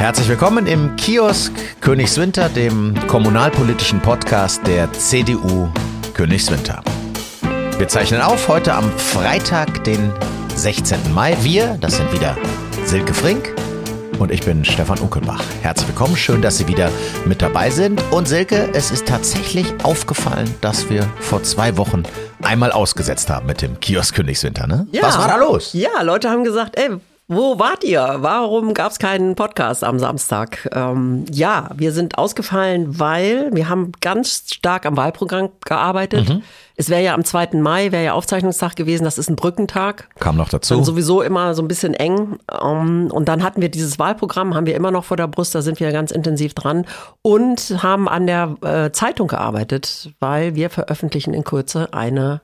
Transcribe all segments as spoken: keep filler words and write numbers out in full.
Herzlich willkommen im Kiosk Königswinter, dem kommunalpolitischen Podcast der C D U Königswinter. Wir zeichnen auf heute am Freitag, den sechzehnten Mai. Wir, das sind wieder Silke Frink und ich bin Stefan Unkelbach. Herzlich willkommen, schön, dass Sie wieder mit dabei sind. Und Silke, es ist tatsächlich aufgefallen, dass wir vor zwei Wochen einmal ausgesetzt haben mit dem Kiosk Königswinter, ne? Ja. Was war da los? Ja, Leute haben gesagt, ey, wo wart ihr? Warum gab es keinen Podcast am Samstag? Ähm, ja, wir sind ausgefallen, weil wir haben ganz stark am Wahlprogramm gearbeitet. Mhm. Es wäre ja am zweiten Mai, wäre ja Aufzeichnungstag gewesen, das ist ein Brückentag. Kam noch dazu. Dann sowieso immer so ein bisschen eng. Um, und dann hatten wir dieses Wahlprogramm, haben wir immer noch vor der Brust, da sind wir ganz intensiv dran. Und haben an der äh, Zeitung gearbeitet, weil wir veröffentlichen in Kürze eine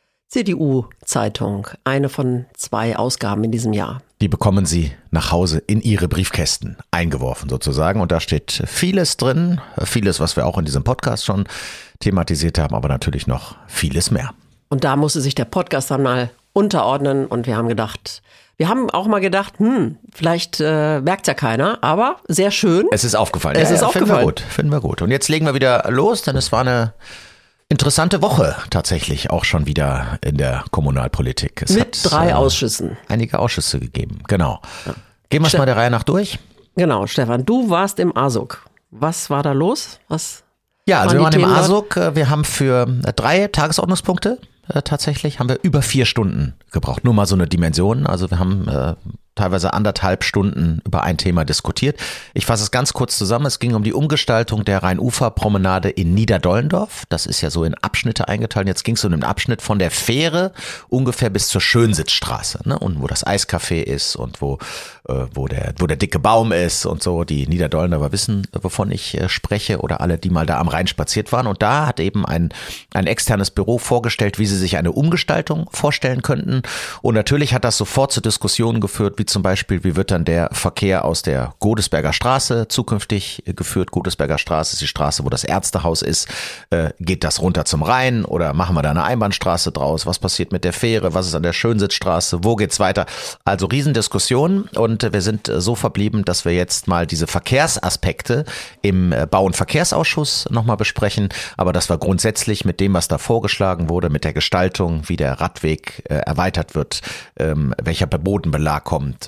C D U-Zeitung, eine von zwei Ausgaben in diesem Jahr. Die bekommen Sie nach Hause in Ihre Briefkästen eingeworfen sozusagen. Und da steht vieles drin, vieles, was wir auch in diesem Podcast schon thematisiert haben, aber natürlich noch vieles mehr. Und da musste sich der Podcast dann mal unterordnen und wir haben gedacht, wir haben auch mal gedacht, hm, vielleicht äh, merkt ja keiner, aber sehr schön. Es ist aufgefallen. Es ja, ist ja, aufgefallen. Finden wir gut, finden wir gut. Und jetzt legen wir wieder los, denn es war eine interessante Woche tatsächlich auch schon wieder in der Kommunalpolitik. Es Mit hat, drei äh, Ausschüssen. Einige Ausschüsse gegeben, genau. Ja. Gehen wir es Ste- mal der Reihe nach durch. Genau, Stefan, du warst im A S U K. Was war da los? Was Ja, also wir waren waren die im Themen A S U K, wir haben für drei Tagesordnungspunkte äh, tatsächlich, haben wir über vier Stunden gebraucht. Nur mal so eine Dimension, also wir haben äh, teilweise anderthalb Stunden über ein Thema diskutiert. Ich fasse es ganz kurz zusammen. Es ging um die Umgestaltung der Rhein-Ufer-Promenade in Niederdollendorf. Das ist ja so in Abschnitte eingeteilt. Jetzt ging es um den Abschnitt von der Fähre ungefähr bis zur Schönsitzstraße, ne? Und wo das Eiscafé ist und wo äh, wo der wo der dicke Baum ist und so. Die Niederdollendorfer wissen, wovon ich äh, spreche, oder alle, die mal da am Rhein spaziert waren. Und da hat eben ein ein externes Büro vorgestellt, wie sie sich eine Umgestaltung vorstellen könnten. Und natürlich hat das sofort zu Diskussionen geführt, wie zum Beispiel, wie wird dann der Verkehr aus der Godesberger Straße zukünftig geführt? Godesberger Straße ist die Straße, wo das Ärztehaus ist. Äh, geht das runter zum Rhein oder machen wir da eine Einbahnstraße draus? Was passiert mit der Fähre? Was ist an der Schönsitzstraße? Wo geht's weiter? Also Riesendiskussionen, und wir sind so verblieben, dass wir jetzt mal diese Verkehrsaspekte im Bau- und Verkehrsausschuss nochmal besprechen, aber dass wir grundsätzlich mit dem, was da vorgeschlagen wurde, mit der Gestaltung, wie der Radweg äh, erweitert wird, ähm, welcher Bodenbelag kommt,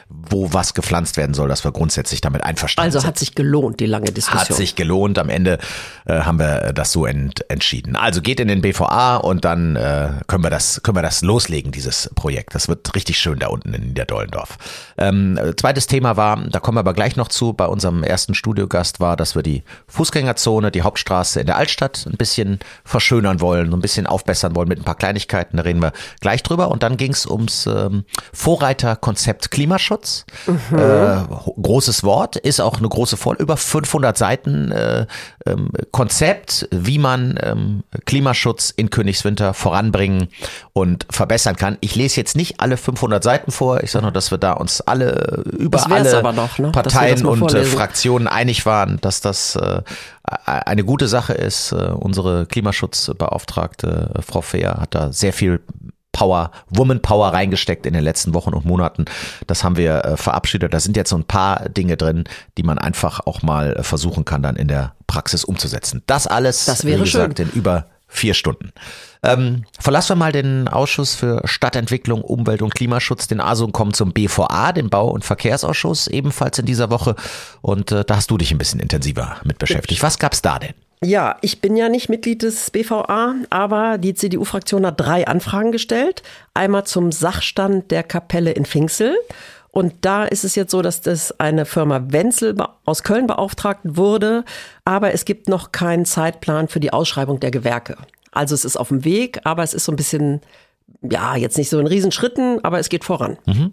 wo was gepflanzt werden soll, dass wir grundsätzlich damit einverstanden Also sind. hat sich gelohnt, die lange Diskussion. Hat sich gelohnt. Am Ende äh, haben wir das so ent, entschieden. Also geht in den B V A und dann äh, können wir das können wir das loslegen, dieses Projekt. Das wird richtig schön da unten in Niederdollendorf. Ähm, zweites Thema war, da kommen wir aber gleich noch zu, bei unserem ersten Studiogast war, dass wir die Fußgängerzone, die Hauptstraße in der Altstadt ein bisschen verschönern wollen, so ein bisschen aufbessern wollen mit ein paar Kleinigkeiten. Da reden wir gleich drüber. Und dann ging es ums ähm, Vorreiterkonzept Klimaschutz. Mhm. Äh, großes Wort, ist auch eine große Voll, über fünfhundert Seiten äh, ähm, Konzept, wie man ähm, Klimaschutz in Königswinter voranbringen und verbessern kann. Ich lese jetzt nicht alle fünfhundert Seiten vor, ich sage nur, dass wir da uns alle über alle noch, ne? Parteien und äh, Fraktionen einig waren, dass das äh, eine gute Sache ist. Äh, unsere Klimaschutzbeauftragte äh, Frau Fehr hat da sehr viel Power, Woman Power reingesteckt in den letzten Wochen und Monaten. Das haben wir äh, verabschiedet. Da sind jetzt so ein paar Dinge drin, die man einfach auch mal äh, versuchen kann, dann in der Praxis umzusetzen. Das alles, das wäre wie gesagt, schön. in über vier Stunden. Ähm, verlassen wir mal den Ausschuss für Stadtentwicklung, Umwelt und Klimaschutz, den A S U K, kommen zum B V A, den Bau- und Verkehrsausschuss, ebenfalls in dieser Woche. Und äh, da hast du dich ein bisschen intensiver mit beschäftigt. Was gab's da denn? Ja, ich bin ja nicht Mitglied des B V A, aber die C D U-Fraktion hat drei Anfragen gestellt. Einmal zum Sachstand der Kapelle in Pfinxel. Und da ist es jetzt so, dass das eine Firma Wenzel aus Köln beauftragt wurde, aber es gibt noch keinen Zeitplan für die Ausschreibung der Gewerke. Also es ist auf dem Weg, aber es ist so ein bisschen, ja, jetzt nicht so in Riesenschritten, aber es geht voran. Mhm.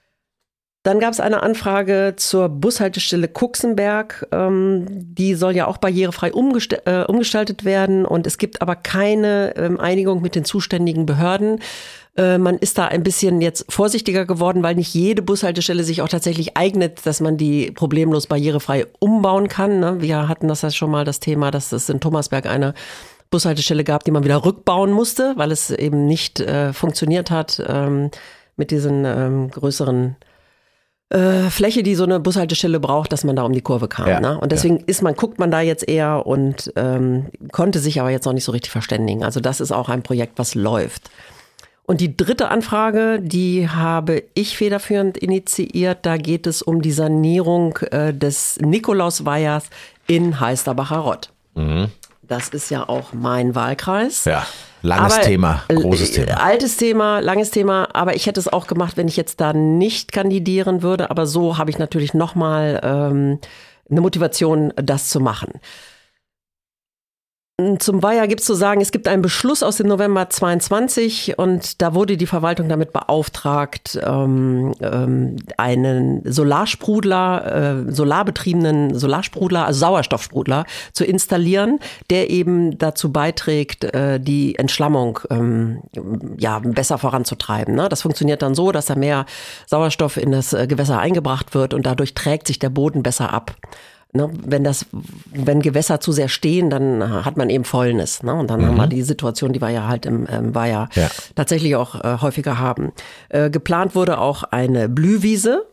Dann gab es eine Anfrage zur Bushaltestelle Kuxenberg. Ähm, die soll ja auch barrierefrei umgest- äh, umgestaltet werden. Und es gibt aber keine ähm, Einigung mit den zuständigen Behörden. Äh, man ist da ein bisschen jetzt vorsichtiger geworden, weil nicht jede Bushaltestelle sich auch tatsächlich eignet, dass man die problemlos barrierefrei umbauen kann. Ne? Wir hatten das ja schon mal das Thema, dass es in Thomasberg eine Bushaltestelle gab, die man wieder rückbauen musste, weil es eben nicht äh, funktioniert hat ähm, mit diesen ähm, größeren äh, Fläche, die so eine Bushaltestelle braucht, dass man da um die Kurve kam. Ja, Ne? Und deswegen ja. ist man, guckt man da jetzt eher und ähm, konnte sich aber jetzt noch nicht so richtig verständigen. Also das ist auch ein Projekt, was läuft. Und die dritte Anfrage, die habe ich federführend initiiert. Da geht es um die Sanierung äh, des Nikolausweihers in Heisterbacher Rott. Mhm. Das ist ja auch mein Wahlkreis. Ja, langes aber, Thema, großes Thema. Äh, altes Thema, langes Thema. Aber ich hätte es auch gemacht, wenn ich jetzt da nicht kandidieren würde. Aber so habe ich natürlich nochmal ähm, eine Motivation, das zu machen. Zum Weiher gibt es zu sagen, es gibt einen Beschluss aus dem November zweiundzwanzig und da wurde die Verwaltung damit beauftragt, ähm, ähm, einen Solarsprudler, äh, solarbetriebenen Solarsprudler, also Sauerstoffsprudler zu installieren, der eben dazu beiträgt, äh, die Entschlammung ähm, ja, besser voranzutreiben. Ne? Das funktioniert dann so, dass da mehr Sauerstoff in das äh, Gewässer eingebracht wird und dadurch trägt sich der Boden besser ab. Ne, wenn das, wenn Gewässer zu sehr stehen, dann hat man eben Fäulnis. Ne? Und dann mhm. haben wir die Situation, die wir ja halt im ähm, Weiher ja. tatsächlich auch äh, häufiger haben. Äh, geplant wurde auch eine Blühwiese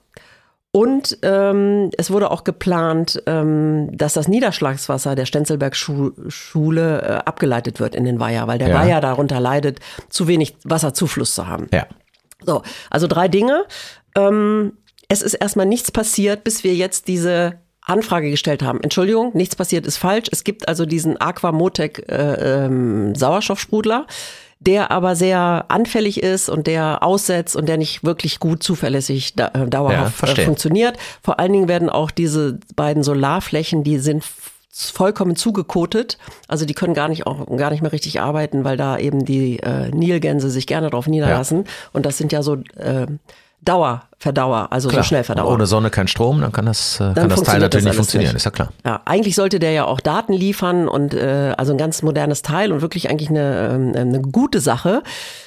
und ähm, es wurde auch geplant, ähm, dass das Niederschlagswasser der Stenzelberg-Schule äh, abgeleitet wird in den Weiher, weil der ja. Weiher darunter leidet, zu wenig Wasserzufluss zu haben. Ja. So, also drei Dinge. Ähm, es ist erstmal nichts passiert, bis wir jetzt diese Anfrage gestellt haben. Entschuldigung, nichts passiert ist falsch. Es gibt also diesen Aquamotec äh, ähm, Sauerstoffsprudler, der aber sehr anfällig ist und der aussetzt und der nicht wirklich gut zuverlässig da, äh, dauerhaft ja, äh, funktioniert. Vor allen Dingen werden auch diese beiden Solarflächen, die sind vollkommen zugekotet. Also die können gar nicht auch gar nicht mehr richtig arbeiten, weil da eben die äh, Nilgänse sich gerne drauf niederlassen. Ja. Und das sind ja so äh, Dauerverdauer, also klar. so Schnellverdauer. Ohne Sonne kein Strom, dann kann das, dann kann das Teil natürlich das nicht funktionieren, nicht. Ist ja klar. Ja, eigentlich sollte der ja auch Daten liefern und äh, also ein ganz modernes Teil und wirklich eigentlich eine, eine gute Sache.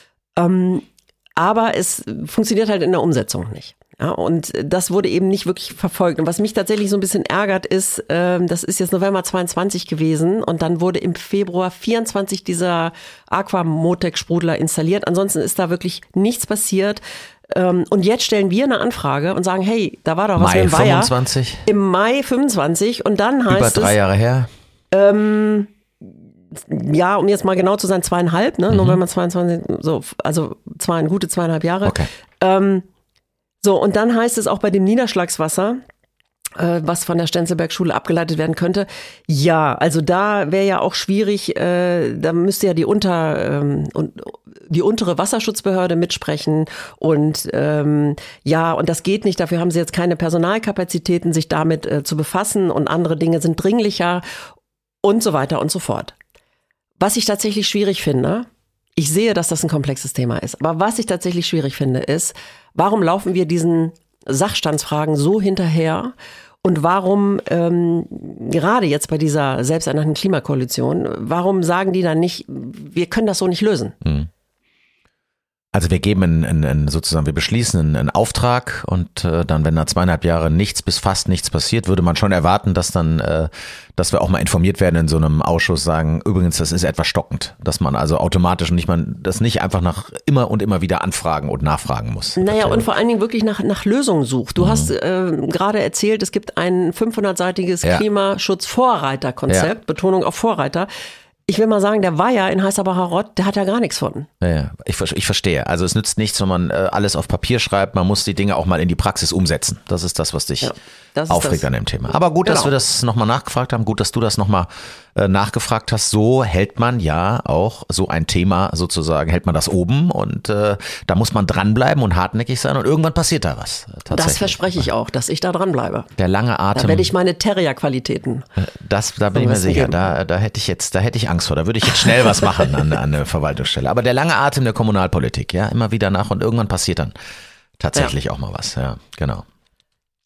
Ähm, aber es funktioniert halt in der Umsetzung nicht. Ja, und das wurde eben nicht wirklich verfolgt. Und was mich tatsächlich so ein bisschen ärgert ist, äh, das ist jetzt November zweiundzwanzig gewesen und dann wurde im Februar vierundzwanzig dieser Aquamotec-Sprudler installiert. Ansonsten ist da wirklich nichts passiert. Ähm, und jetzt stellen wir eine Anfrage und sagen, hey, da war doch was Mai mit dem Weiher. fünfundzwanzig Im Mai fünfundzwanzig und dann heißt Über es... drei Jahre her. Ähm, ja, um jetzt mal genau zu sein, zweieinhalb, ne? Mhm. November zweiundzwanzig, so, also zwei, gute zweieinhalb Jahre. Okay. Ähm, so, und dann heißt es auch bei dem Niederschlagswasser, äh, was von der Stenzelberg-Schule abgeleitet werden könnte. Ja, also da wäre ja auch schwierig, äh, da müsste ja die unter ähm, und die untere Wasserschutzbehörde mitsprechen und ähm, ja, und das geht nicht, dafür haben sie jetzt keine Personalkapazitäten, sich damit äh, zu befassen und andere Dinge sind dringlicher und so weiter und so fort. Was ich tatsächlich schwierig finde, ich sehe, dass das ein komplexes Thema ist, aber was ich tatsächlich schwierig finde, ist, warum laufen wir diesen Sachstandsfragen so hinterher und warum, ähm, gerade jetzt bei dieser selbsternannten Klimakoalition, warum sagen die dann nicht, wir können das so nicht lösen? Mhm. Also wir geben einen, einen, sozusagen, wir beschließen einen, einen Auftrag und äh, dann, wenn nach zweieinhalb Jahre nichts bis fast nichts passiert, würde man schon erwarten, dass dann, äh, dass wir auch mal informiert werden in so einem Ausschuss, sagen, übrigens, das ist etwas stockend, dass man also automatisch nicht man das nicht einfach nach immer und immer wieder anfragen und nachfragen muss. Naja, und vor allen Dingen wirklich nach, nach Lösungen sucht. Du mhm. hast äh, gerade erzählt, es gibt ein fünfhundertseitiges ja. Klimaschutz-Vorreiterkonzept, ja. Betonung auf Vorreiter. Ich will mal sagen, der Weiher in Heisterbacher Rott, der hat ja gar nichts von. Ja, ja. Ich, ich verstehe. Also es nützt nichts, wenn man äh, alles auf Papier schreibt. Man muss die Dinge auch mal in die Praxis umsetzen. Das ist das, was dich ja, das aufregt das. an dem Thema. Aber gut, genau. dass wir das nochmal nachgefragt haben. Gut, dass du das nochmal äh, nachgefragt hast. So hält man ja auch so ein Thema sozusagen, hält man das oben. Und äh, da muss man dranbleiben und hartnäckig sein. Und irgendwann passiert da was. Das verspreche ich auch, dass ich da dranbleibe. Der lange Atem. Da werde ich meine Terrier-Qualitäten. Das, da bin ich mir sicher. Da, da hätte ich jetzt, da hätte ich Angst vor. Da würde ich jetzt schnell was machen an, an der Verwaltungsstelle. Aber der lange Atem der Kommunalpolitik, ja, immer wieder nach und irgendwann passiert dann tatsächlich ja. auch mal was. Ja, genau.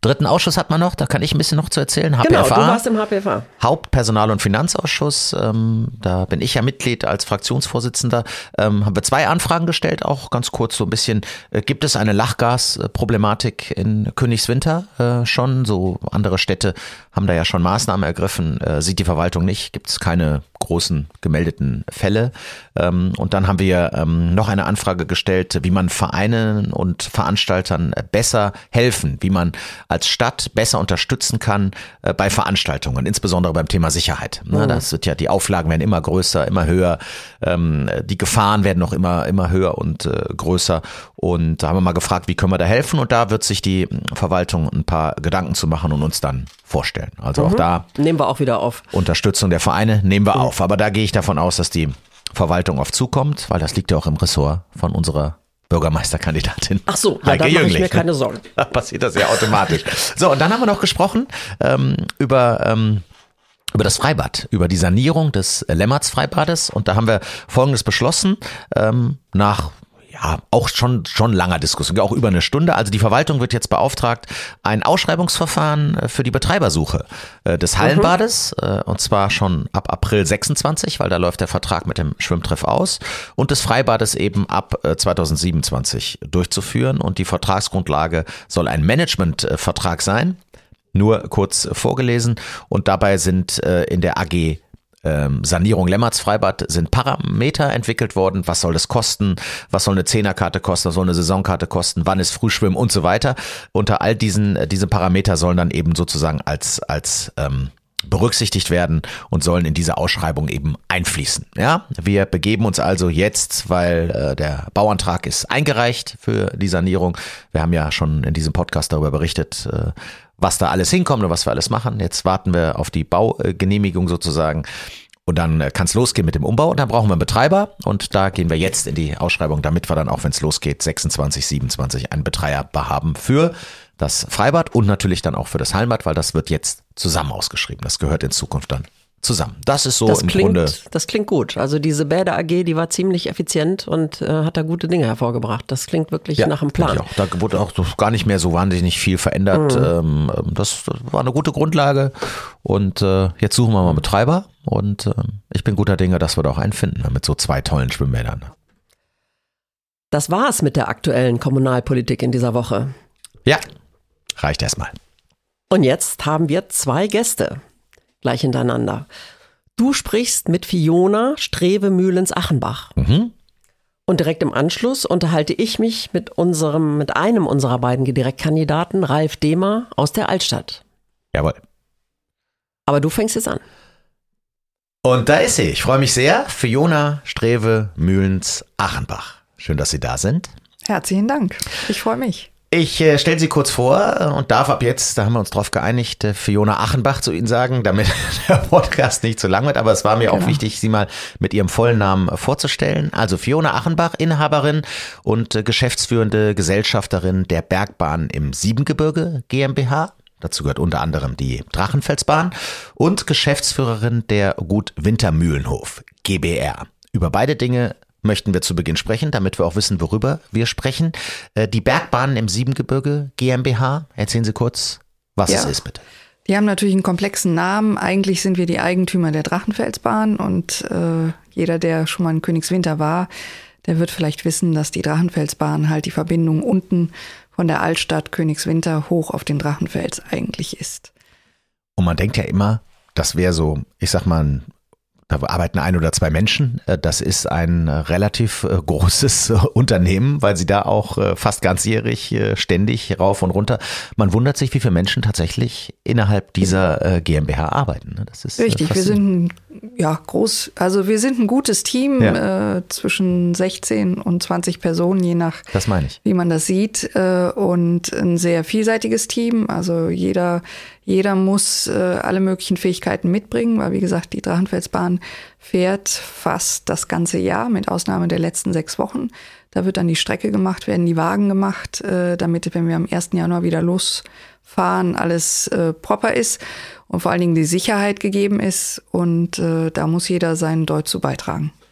dritten Ausschuss hat man noch, da kann ich ein bisschen noch zu erzählen. H P F A. Genau, du warst im H P F A. Hauptpersonal- und Finanzausschuss, ähm, da bin ich ja Mitglied als Fraktionsvorsitzender, ähm, haben wir zwei Anfragen gestellt, auch ganz kurz so ein bisschen, äh, gibt es eine Lachgasproblematik in Königswinter äh, schon, so andere Städte haben da ja schon Maßnahmen ergriffen, äh, sieht die Verwaltung nicht, gibt es keine großen gemeldeten Fälle. Ähm, und dann haben wir ähm, noch eine Anfrage gestellt, wie man Vereinen und Veranstaltern besser helfen, wie man als Stadt besser unterstützen kann äh, bei Veranstaltungen, insbesondere beim Thema Sicherheit. Ne, mhm. Das wird ja, die Auflagen werden immer größer, immer höher, ähm, die Gefahren werden noch immer, immer höher und äh, größer. Und da haben wir mal gefragt, wie können wir da helfen? Und da wird sich die Verwaltung ein paar Gedanken zu machen und uns dann vorstellen. Also mhm. auch da nehmen wir auch wieder auf. Unterstützung der Vereine nehmen wir mhm. auf. Aber da gehe ich davon aus, dass die Verwaltung auf zukommt, weil das liegt ja auch im Ressort von unserer Bürgermeisterkandidatin. Ach so, ja, da mache ich mir keine Sorgen. Da passiert das ja automatisch. So, und dann haben wir noch gesprochen ähm, über ähm, über das Freibad, über die Sanierung des Lemmertz-Freibades. Und da haben wir Folgendes beschlossen, ähm, nach ja, auch schon, schon langer Diskussion, auch über eine Stunde. Also die Verwaltung wird jetzt beauftragt, ein Ausschreibungsverfahren für die Betreibersuche des Hallenbades, mhm. und zwar schon ab April sechsundzwanzig, weil da läuft der Vertrag mit dem Schwimmtreff aus, und des Freibades eben ab zweitausendsiebenundzwanzig durchzuführen. Und die Vertragsgrundlage soll ein Managementvertrag sein, nur kurz vorgelesen. Und dabei sind in der A G Sanierung Lemmertz Freibad sind Parameter entwickelt worden. Was soll das kosten? Was soll eine Zehnerkarte kosten? Was soll eine Saisonkarte kosten? Wann ist Frühschwimmen und so weiter? Unter all diesen, diese Parameter sollen dann eben sozusagen als, als, ähm, berücksichtigt werden und sollen in diese Ausschreibung eben einfließen. Ja, wir begeben uns also jetzt, weil äh, der Bauantrag ist eingereicht für die Sanierung. Wir haben ja schon in diesem Podcast darüber berichtet, äh, was da alles hinkommt und was wir alles machen. Jetzt warten wir auf die Baugenehmigung sozusagen. Und dann kann es losgehen mit dem Umbau und dann brauchen wir einen Betreiber und da gehen wir jetzt in die Ausschreibung, damit wir dann auch, wenn es losgeht, sechsundzwanzig, siebenundzwanzig einen Betreiber haben für das Freibad und natürlich dann auch für das Hallenbad, weil das wird jetzt zusammen ausgeschrieben. Das gehört in Zukunft dann zusammen. Das ist so das im klingt, Grunde. Das klingt gut. Also diese Bäder A G, die war ziemlich effizient und äh, hat da gute Dinge hervorgebracht. Das klingt wirklich ja, nach einem Plan. Auch. Da wurde auch gar nicht mehr so wahnsinnig viel verändert. Mhm. Ähm, das war eine gute Grundlage und äh, jetzt suchen wir mal einen Betreiber und äh, ich bin guter Dinge, dass wir da auch einen finden mit so zwei tollen Schwimmbädern. Das war's mit der aktuellen Kommunalpolitik in dieser Woche. Ja, reicht erstmal. Und jetzt haben wir zwei Gäste. Gleich hintereinander. Du sprichst mit Fiona Strewe-Mühlens-Achenbach. Mhm. Und direkt im Anschluss unterhalte ich mich mit unserem, mit einem unserer beiden Direktkandidaten, Ralf Dehmer aus der Altstadt. Jawohl. Aber du fängst jetzt an. Und da ist sie. Ich freue mich sehr. Fiona Strewe-Mühlens-Achenbach. Schön, dass Sie da sind. Herzlichen Dank. Ich freue mich. Ich äh, stelle Sie kurz vor und darf ab jetzt, da haben wir uns drauf geeinigt, äh, Fiona Achenbach zu Ihnen sagen, damit der Podcast nicht zu lang wird. Aber es war mir genau. auch wichtig, Sie mal mit Ihrem vollen Namen vorzustellen. Also Fiona Achenbach, Inhaberin und äh, geschäftsführende Gesellschafterin der Bergbahn im Siebengebirge GmbH. Dazu gehört unter anderem die Drachenfelsbahn und Geschäftsführerin der Gut Wintermühlenhof GbR. Über beide Dinge möchten wir zu Beginn sprechen, damit wir auch wissen, worüber wir sprechen. Die Bergbahnen im Siebengebirge GmbH, erzählen Sie kurz, was ja. es ist, bitte. Die haben natürlich einen komplexen Namen. Eigentlich sind wir die Eigentümer der Drachenfelsbahn und äh, jeder, der schon mal in Königswinter war, der wird vielleicht wissen, dass die Drachenfelsbahn halt die Verbindung unten von der Altstadt Königswinter hoch auf den Drachenfels eigentlich ist. Und man denkt ja immer, das wäre so, ich sag mal, ein Da arbeiten ein oder zwei Menschen. Das ist ein relativ großes Unternehmen, weil sie da auch fast ganzjährig ständig rauf und runter. Man wundert sich, wie viele Menschen tatsächlich innerhalb dieser GmbH arbeiten. Das ist richtig. Wir sind ja groß, also wir sind ein gutes Team, ja. äh, zwischen sechzehn und zwanzig Personen, je nach, das meine ich. wie man das sieht, äh, und ein sehr vielseitiges Team. Also jeder Jeder muss äh, alle möglichen Fähigkeiten mitbringen, weil wie gesagt, die Drachenfelsbahn fährt fast das ganze Jahr, mit Ausnahme der letzten sechs Wochen. Da wird dann die Strecke gemacht, werden die Wagen gemacht, äh, damit, wenn wir am ersten Januar wieder losfahren, alles äh, proper ist und vor allen Dingen die Sicherheit gegeben ist. Und äh, da muss jeder seinen Deut zu beitragen.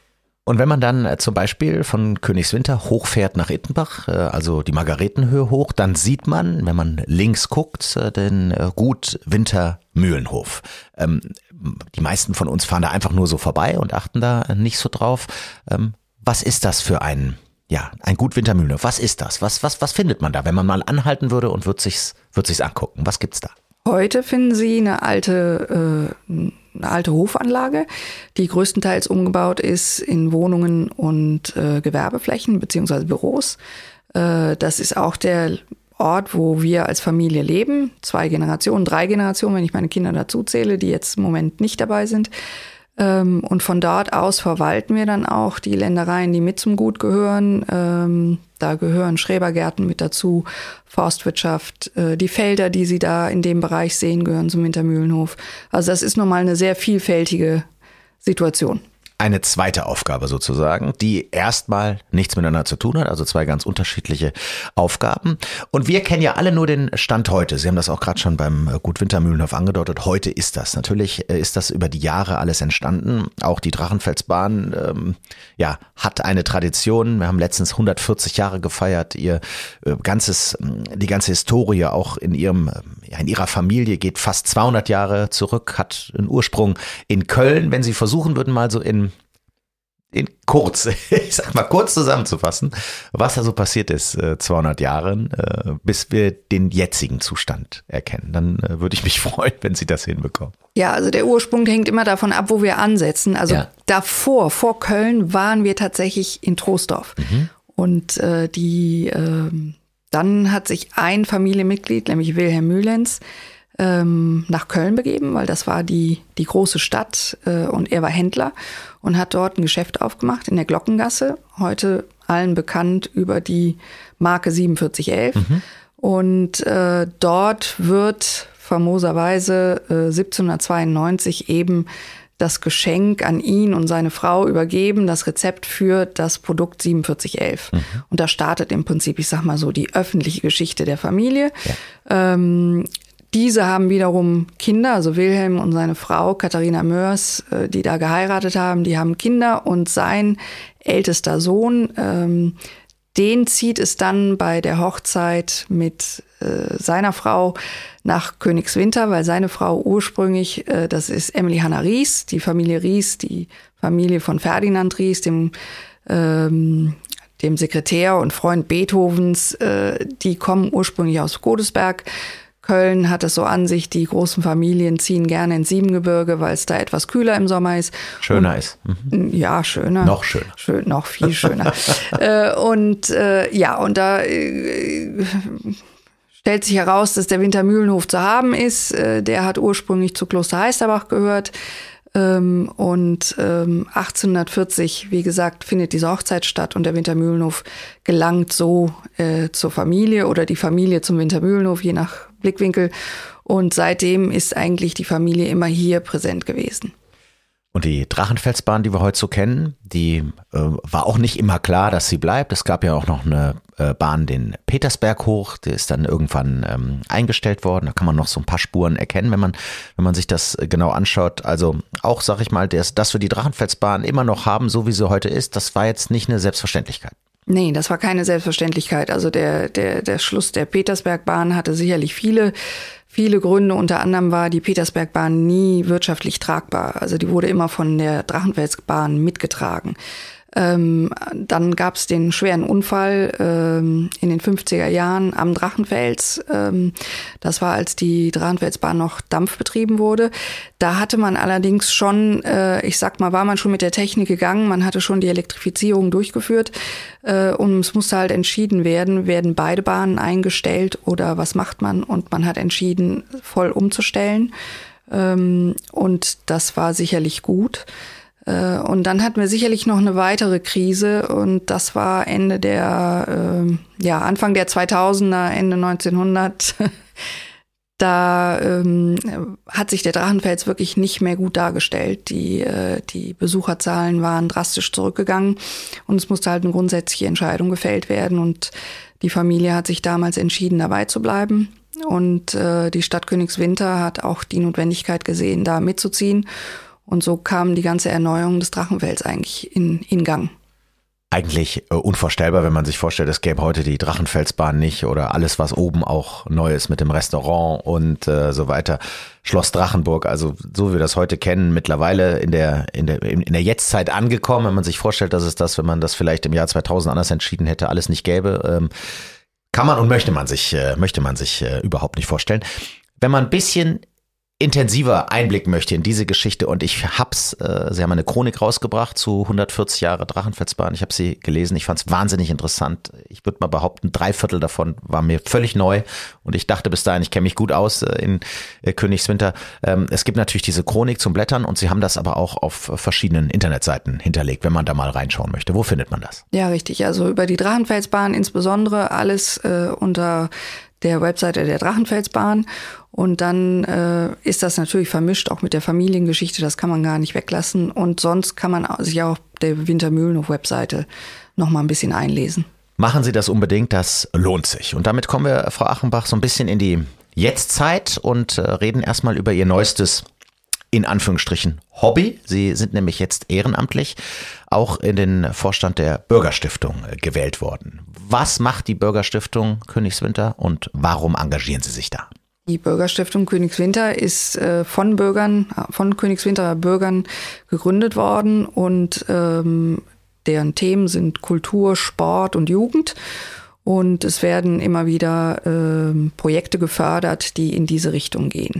Und wenn man dann äh, zum Beispiel von Königswinter hochfährt nach Ittenbach, äh, also die Margaretenhöhe hoch, dann sieht man, wenn man links guckt, äh, den äh, Gut Winter Mühlenhof. Ähm, die meisten von uns fahren da einfach nur so vorbei und achten da äh, nicht so drauf. Ähm, was ist das für ein, ja, ein Gut Winter Mühlenhof? Was ist das? Was, was, was findet man da, wenn man mal anhalten würde und wird sich's, wird sich's angucken? Was gibt's da? Heute finden Sie eine alte, äh, eine alte Hofanlage, die größtenteils umgebaut ist in Wohnungen und äh, Gewerbeflächen beziehungsweise Büros. Äh, das ist auch der Ort, wo wir als Familie leben. Zwei Generationen, drei Generationen, wenn ich meine Kinder dazu zähle, die jetzt im Moment nicht dabei sind. Ähm, und von dort aus verwalten wir dann auch die Ländereien, die mit zum Gut gehören. Ähm, da gehören Schrebergärten mit dazu, Forstwirtschaft, äh, die Felder, die Sie da in dem Bereich sehen, gehören zum Wintermühlenhof. Also das ist nun mal eine sehr vielfältige Situation. Eine zweite Aufgabe sozusagen, die erstmal nichts miteinander zu tun hat, also zwei ganz unterschiedliche Aufgaben. Und wir kennen ja alle nur den Stand heute. Sie haben das auch gerade schon beim Gut Winter Mühlenhof angedeutet. Heute ist das. Natürlich ist das über die Jahre alles entstanden. Auch die Drachenfelsbahn ähm, ja, hat eine Tradition. Wir haben letztens hundertvierzig Jahre gefeiert. Ihr äh, ganzes, die ganze Historie auch in ihrem, ja, in ihrer Familie geht fast zweihundert Jahre zurück, hat einen Ursprung in Köln. Wenn Sie versuchen würden, mal so in in kurz, ich sag mal kurz zusammenzufassen, was da so passiert ist, äh, zweihundert Jahren, äh, bis wir den jetzigen Zustand erkennen. Dann äh, würde ich mich freuen, wenn Sie das hinbekommen. Ja, also der Ursprung hängt immer davon ab, wo wir ansetzen. Also ja. davor, vor Köln, waren wir tatsächlich in Troisdorf. Mhm. Und äh, die, äh, dann hat sich ein Familienmitglied, nämlich Wilhelm Mühlens, nach Köln begeben, weil das war die die große Stadt äh, und er war Händler und hat dort ein Geschäft aufgemacht in der Glockengasse, heute allen bekannt über die Marke siebenundvierzig elf. Mhm. Und äh, dort wird famoserweise äh, siebzehnhundertzweiundneunzig eben das Geschenk an ihn und seine Frau übergeben, das Rezept für das Produkt siebenundvierzig elf. Mhm. Und da startet im Prinzip, ich sag mal so, die öffentliche Geschichte der Familie. Ja. Ähm, Diese haben wiederum Kinder, also Wilhelm und seine Frau Katharina Mörs, die da geheiratet haben, die haben Kinder und sein ältester Sohn, ähm, den zieht es dann bei der Hochzeit mit äh, seiner Frau nach Königswinter, weil seine Frau ursprünglich, äh, das ist Emily Hanna Ries, die Familie Ries, die Familie von Ferdinand Ries, dem ähm, dem Sekretär und Freund Beethovens, äh, die kommen ursprünglich aus Godesberg. Köln hat es so an sich, die großen Familien ziehen gerne ins Siebengebirge, weil es da etwas kühler im Sommer ist. Schöner und, ist. Mhm. Ja, schöner. Noch schöner. Schön, noch viel schöner. äh, und äh, ja, und da äh, stellt sich heraus, dass der Wintermühlenhof zu haben ist. Äh, der hat ursprünglich zu Kloster Heisterbach gehört. Ähm, und ähm, achtzehnhundertvierzig, wie gesagt, findet diese Hochzeit statt und der Wintermühlenhof gelangt so äh, zur Familie oder die Familie zum Wintermühlenhof, je nach Blickwinkel. Und seitdem ist eigentlich die Familie immer hier präsent gewesen. Und die Drachenfelsbahn, die wir heute so kennen, die äh, war auch nicht immer klar, dass sie bleibt. Es gab ja auch noch eine äh, Bahn den Petersberg hoch, die ist dann irgendwann ähm, eingestellt worden. Da kann man noch so ein paar Spuren erkennen, wenn man wenn man sich das genau anschaut. Also auch, sag ich mal, das, dass wir die Drachenfelsbahn immer noch haben, so wie sie heute ist, das war jetzt nicht eine Selbstverständlichkeit. Nee, das war keine Selbstverständlichkeit. Also der der der Schluss der Petersbergbahn hatte sicherlich viele Viele Gründe, unter anderem war die Petersbergbahn nie wirtschaftlich tragbar. Also die wurde immer von der Drachenfelsbahn mitgetragen. Ähm, dann gab es den schweren Unfall ähm, in den fünfziger Jahren am Drachenfels. Ähm, das war, als die Drachenfelsbahn noch dampfbetrieben wurde. Da hatte man allerdings schon, äh, ich sag mal, war man schon mit der Technik gegangen. Man hatte schon die Elektrifizierung durchgeführt. Äh, und es musste halt entschieden werden, werden beide Bahnen eingestellt oder was macht man? Und man hat entschieden, voll umzustellen. Ähm, und das war sicherlich gut. Und dann hatten wir sicherlich noch eine weitere Krise und das war Ende der, äh, ja, Anfang der zweitausender, Ende neunzehnhundert. Da ähm, hat sich der Drachenfels wirklich nicht mehr gut dargestellt. Die, äh, die Besucherzahlen waren drastisch zurückgegangen und es musste halt eine grundsätzliche Entscheidung gefällt werden und die Familie hat sich damals entschieden, dabei zu bleiben. Und äh, die Stadt Königswinter hat auch die Notwendigkeit gesehen, da mitzuziehen. Und so kam die ganze Erneuerung des Drachenfelds eigentlich in, in Gang. Eigentlich äh, unvorstellbar, wenn man sich vorstellt, es gäbe heute die Drachenfelsbahn nicht oder alles, was oben auch neu ist mit dem Restaurant und äh, so weiter. Schloss Drachenburg, also so wie wir das heute kennen, mittlerweile in der in der in der Jetztzeit angekommen. Wenn man sich vorstellt, dass es das, wenn man das vielleicht im Jahr zweitausend anders entschieden hätte, alles nicht gäbe, ähm, kann man und möchte man sich äh, möchte man sich äh, überhaupt nicht vorstellen. Wenn man ein bisschen intensiver einblicken möchte in diese Geschichte und ich hab's, äh, Sie haben eine Chronik rausgebracht zu hundertvierzig Jahre Drachenfelsbahn, ich habe sie gelesen, ich fand es wahnsinnig interessant, ich würde mal behaupten, drei Viertel davon war mir völlig neu und ich dachte bis dahin, ich kenne mich gut aus äh, in äh, Königswinter. Ähm, es gibt natürlich diese Chronik zum Blättern und Sie haben das aber auch auf verschiedenen Internetseiten hinterlegt, wenn man da mal reinschauen möchte. Wo findet man das? Ja, richtig, also über die Drachenfelsbahn insbesondere alles äh, unter der Webseite der Drachenfelsbahn. Und dann äh, ist das natürlich vermischt, auch mit der Familiengeschichte, das kann man gar nicht weglassen. Und sonst kann man sich auch auf der Wintermühlenhof-Webseite noch mal ein bisschen einlesen. Machen Sie das unbedingt, das lohnt sich. Und damit kommen wir, Frau Achenbach, so ein bisschen in die Jetztzeit und äh, reden erstmal über Ihr neuestes, in Anführungsstrichen, Hobby. Sie sind nämlich jetzt ehrenamtlich auch in den Vorstand der Bürgerstiftung äh, gewählt worden. Was macht die Bürgerstiftung Königswinter und warum engagieren Sie sich da? Die Bürgerstiftung Königswinter ist äh, von Bürgern, von Königswinterer Bürgern gegründet worden und ähm, deren Themen sind Kultur, Sport und Jugend. Und es werden immer wieder äh, Projekte gefördert, die in diese Richtung gehen.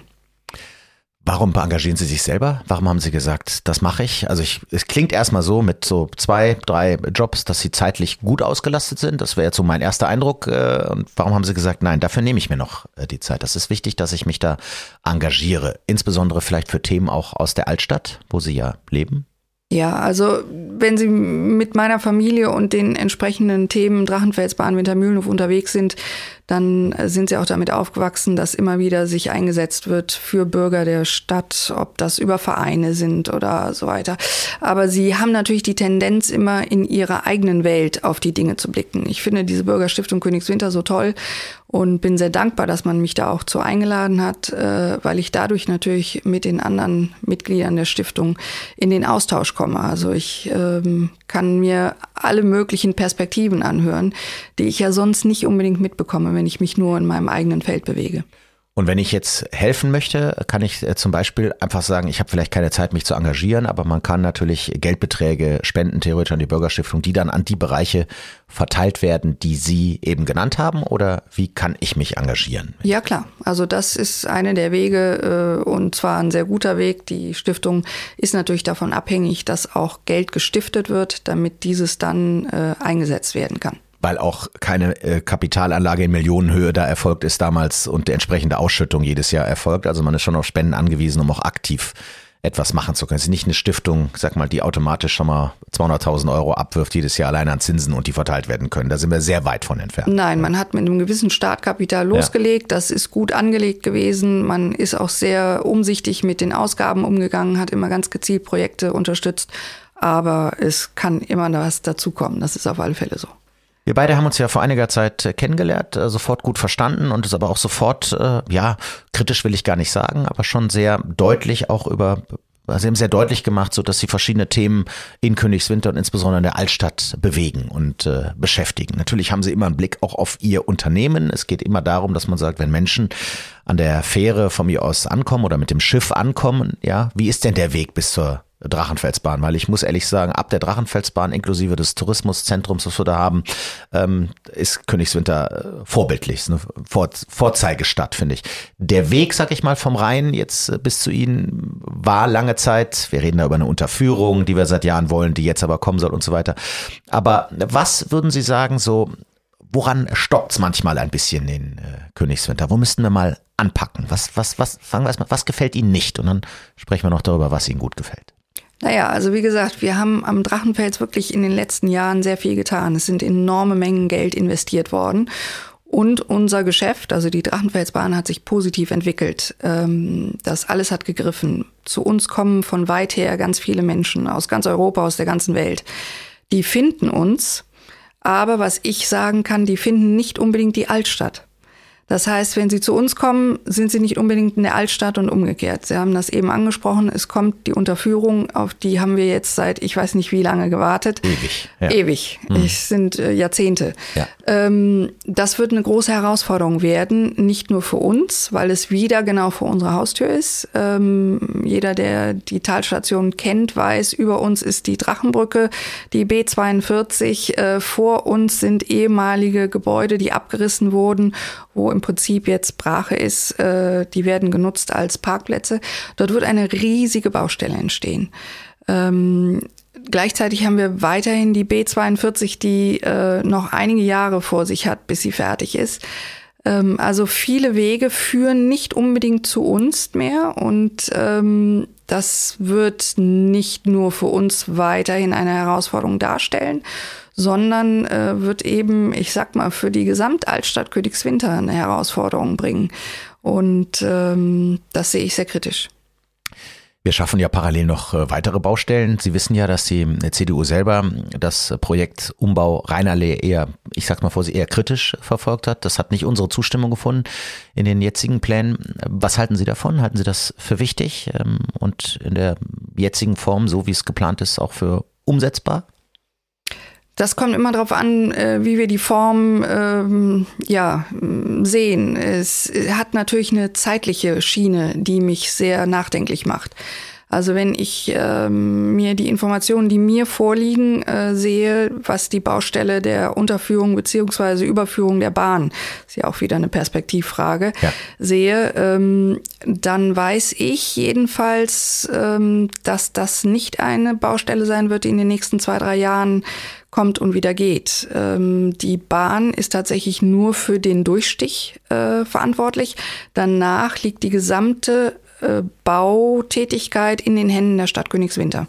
Warum engagieren Sie sich selber? Warum haben Sie gesagt, das mache ich? Also ich, es klingt erstmal so mit so zwei, drei Jobs, dass Sie zeitlich gut ausgelastet sind. Das wäre jetzt so mein erster Eindruck. Und warum haben Sie gesagt, nein, dafür nehme ich mir noch die Zeit. Das ist wichtig, dass ich mich da engagiere. Insbesondere vielleicht für Themen auch aus der Altstadt, wo Sie ja leben. Ja, also wenn Sie mit meiner Familie und den entsprechenden Themen Drachenfelsbahn, Wintermühlenhof unterwegs sind, dann sind Sie auch damit aufgewachsen, dass immer wieder sich eingesetzt wird für Bürger der Stadt, ob das über Vereine sind oder so weiter. Aber Sie haben natürlich die Tendenz, immer in Ihrer eigenen Welt auf die Dinge zu blicken. Ich finde diese Bürgerstiftung Königswinter so toll und bin sehr dankbar, dass man mich da auch zu eingeladen hat, weil ich dadurch natürlich mit den anderen Mitgliedern der Stiftung in den Austausch komme. Also ich ähm, kann mir alle möglichen Perspektiven anhören, die ich ja sonst nicht unbedingt mitbekomme, wenn ich mich nur in meinem eigenen Feld bewege. Und wenn ich jetzt helfen möchte, kann ich zum Beispiel einfach sagen, ich habe vielleicht keine Zeit, mich zu engagieren, aber man kann natürlich Geldbeträge spenden, theoretisch an die Bürgerstiftung, die dann an die Bereiche verteilt werden, die Sie eben genannt haben, oder wie kann ich mich engagieren? Ja klar, also das ist einer der Wege und zwar ein sehr guter Weg. Die Stiftung ist natürlich davon abhängig, dass auch Geld gestiftet wird, damit dieses dann eingesetzt werden kann. Weil auch keine äh, Kapitalanlage in Millionenhöhe da erfolgt ist damals und die entsprechende Ausschüttung jedes Jahr erfolgt. Also man ist schon auf Spenden angewiesen, um auch aktiv etwas machen zu können. Es ist nicht eine Stiftung, sag mal, die automatisch schon mal zweihunderttausend Euro abwirft jedes Jahr alleine an Zinsen und die verteilt werden können. Da sind wir sehr weit von entfernt. Nein, man hat mit einem gewissen Startkapital losgelegt. Ja. Das ist gut angelegt gewesen. Man ist auch sehr umsichtig mit den Ausgaben umgegangen, hat immer ganz gezielt Projekte unterstützt. Aber es kann immer was dazukommen. Das ist auf alle Fälle so. Wir beide haben uns ja vor einiger Zeit kennengelernt, sofort gut verstanden und es aber auch sofort, ja, kritisch will ich gar nicht sagen, aber schon sehr deutlich auch über, also eben sehr deutlich gemacht, so dass sie verschiedene Themen in Königswinter und insbesondere in der Altstadt bewegen und äh, beschäftigen. Natürlich haben sie immer einen Blick auch auf ihr Unternehmen. Es geht immer darum, dass man sagt, wenn Menschen an der Fähre von mir aus ankommen oder mit dem Schiff ankommen, ja, wie ist denn der Weg bis zur Drachenfelsbahn, weil ich muss ehrlich sagen, ab der Drachenfelsbahn inklusive des Tourismuszentrums, was wir da haben, ähm, ist Königswinter äh, vorbildlich, ist eine Vor- Vorzeigestadt, finde ich. Der Weg, sag ich mal, vom Rhein jetzt äh, bis zu Ihnen war lange Zeit, wir reden da über eine Unterführung, die wir seit Jahren wollen, die jetzt aber kommen soll und so weiter. Aber was würden Sie sagen, so, woran stoppt's manchmal ein bisschen in äh, Königswinter? Wo müssten wir mal anpacken? Was, was, was, fangen wir erstmal, was gefällt Ihnen nicht? Und dann sprechen wir noch darüber, was Ihnen gut gefällt. Naja, also wie gesagt, wir haben am Drachenfels wirklich in den letzten Jahren sehr viel getan. Es sind enorme Mengen Geld investiert worden. Und unser Geschäft, also die Drachenfelsbahn, hat sich positiv entwickelt. Das alles hat gegriffen. Zu uns kommen von weit her ganz viele Menschen aus ganz Europa, aus der ganzen Welt. Die finden uns, aber was ich sagen kann, die finden nicht unbedingt die Altstadt. Das heißt, wenn Sie zu uns kommen, sind Sie nicht unbedingt in der Altstadt und umgekehrt. Sie haben das eben angesprochen, es kommt die Unterführung, auf die haben wir jetzt seit ich weiß nicht wie lange gewartet. Ewig. Ja. Ewig. Hm. Es sind äh, Jahrzehnte. Ja. Ähm, das wird eine große Herausforderung werden, nicht nur für uns, weil es wieder genau vor unserer Haustür ist. Ähm, jeder, der die Talstation kennt, weiß, über uns ist die Drachenbrücke, die B zweiundvierzig. Äh, vor uns sind ehemalige Gebäude, die abgerissen wurden, wo im Prinzip jetzt Brache ist, äh, die werden genutzt als Parkplätze. Dort wird eine riesige Baustelle entstehen. Ähm, gleichzeitig haben wir weiterhin die B zweiundvierzig, die äh, noch einige Jahre vor sich hat, bis sie fertig ist. Ähm, also viele Wege führen nicht unbedingt zu uns mehr und ähm, das wird nicht nur für uns weiterhin eine Herausforderung darstellen, sondern äh, wird eben, ich sag mal, für die Gesamtaltstadt Königswinter eine Herausforderung bringen. Und ähm, das sehe ich sehr kritisch. Wir schaffen ja parallel noch äh, weitere Baustellen. Sie wissen ja, dass die C D U selber das Projekt Umbau Rheinallee eher, ich sag mal vor Sie, eher kritisch verfolgt hat. Das hat nicht unsere Zustimmung gefunden in den jetzigen Plänen. Was halten Sie davon? Halten Sie das für wichtig ähm, und in der jetzigen Form, so wie es geplant ist, auch für umsetzbar? Das kommt immer darauf an, wie wir die Form ähm, ja, sehen. Es hat natürlich eine zeitliche Schiene, die mich sehr nachdenklich macht. Also wenn ich ähm, mir die Informationen, die mir vorliegen, äh, sehe, was die Baustelle der Unterführung beziehungsweise Überführung der Bahn, ist ja auch wieder eine Perspektivfrage, ja. sehe, ähm, dann weiß ich jedenfalls, ähm, dass das nicht eine Baustelle sein wird, die in den nächsten zwei, drei Jahren kommt und wieder geht. Ähm, die Bahn ist tatsächlich nur für den Durchstich äh, verantwortlich. Danach liegt die gesamte äh, Bautätigkeit in den Händen der Stadt Königswinter.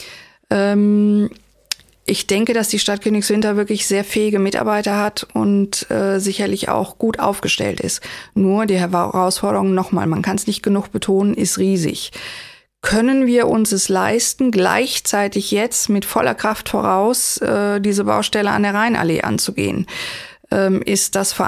Ähm, ich denke, dass die Stadt Königswinter wirklich sehr fähige Mitarbeiter hat und äh, sicherlich auch gut aufgestellt ist. Nur die Herausforderung, nochmal, man kann es nicht genug betonen, ist riesig. Können wir uns es leisten, gleichzeitig jetzt mit voller Kraft voraus äh, diese Baustelle an der Rheinallee anzugehen? Ähm, ist das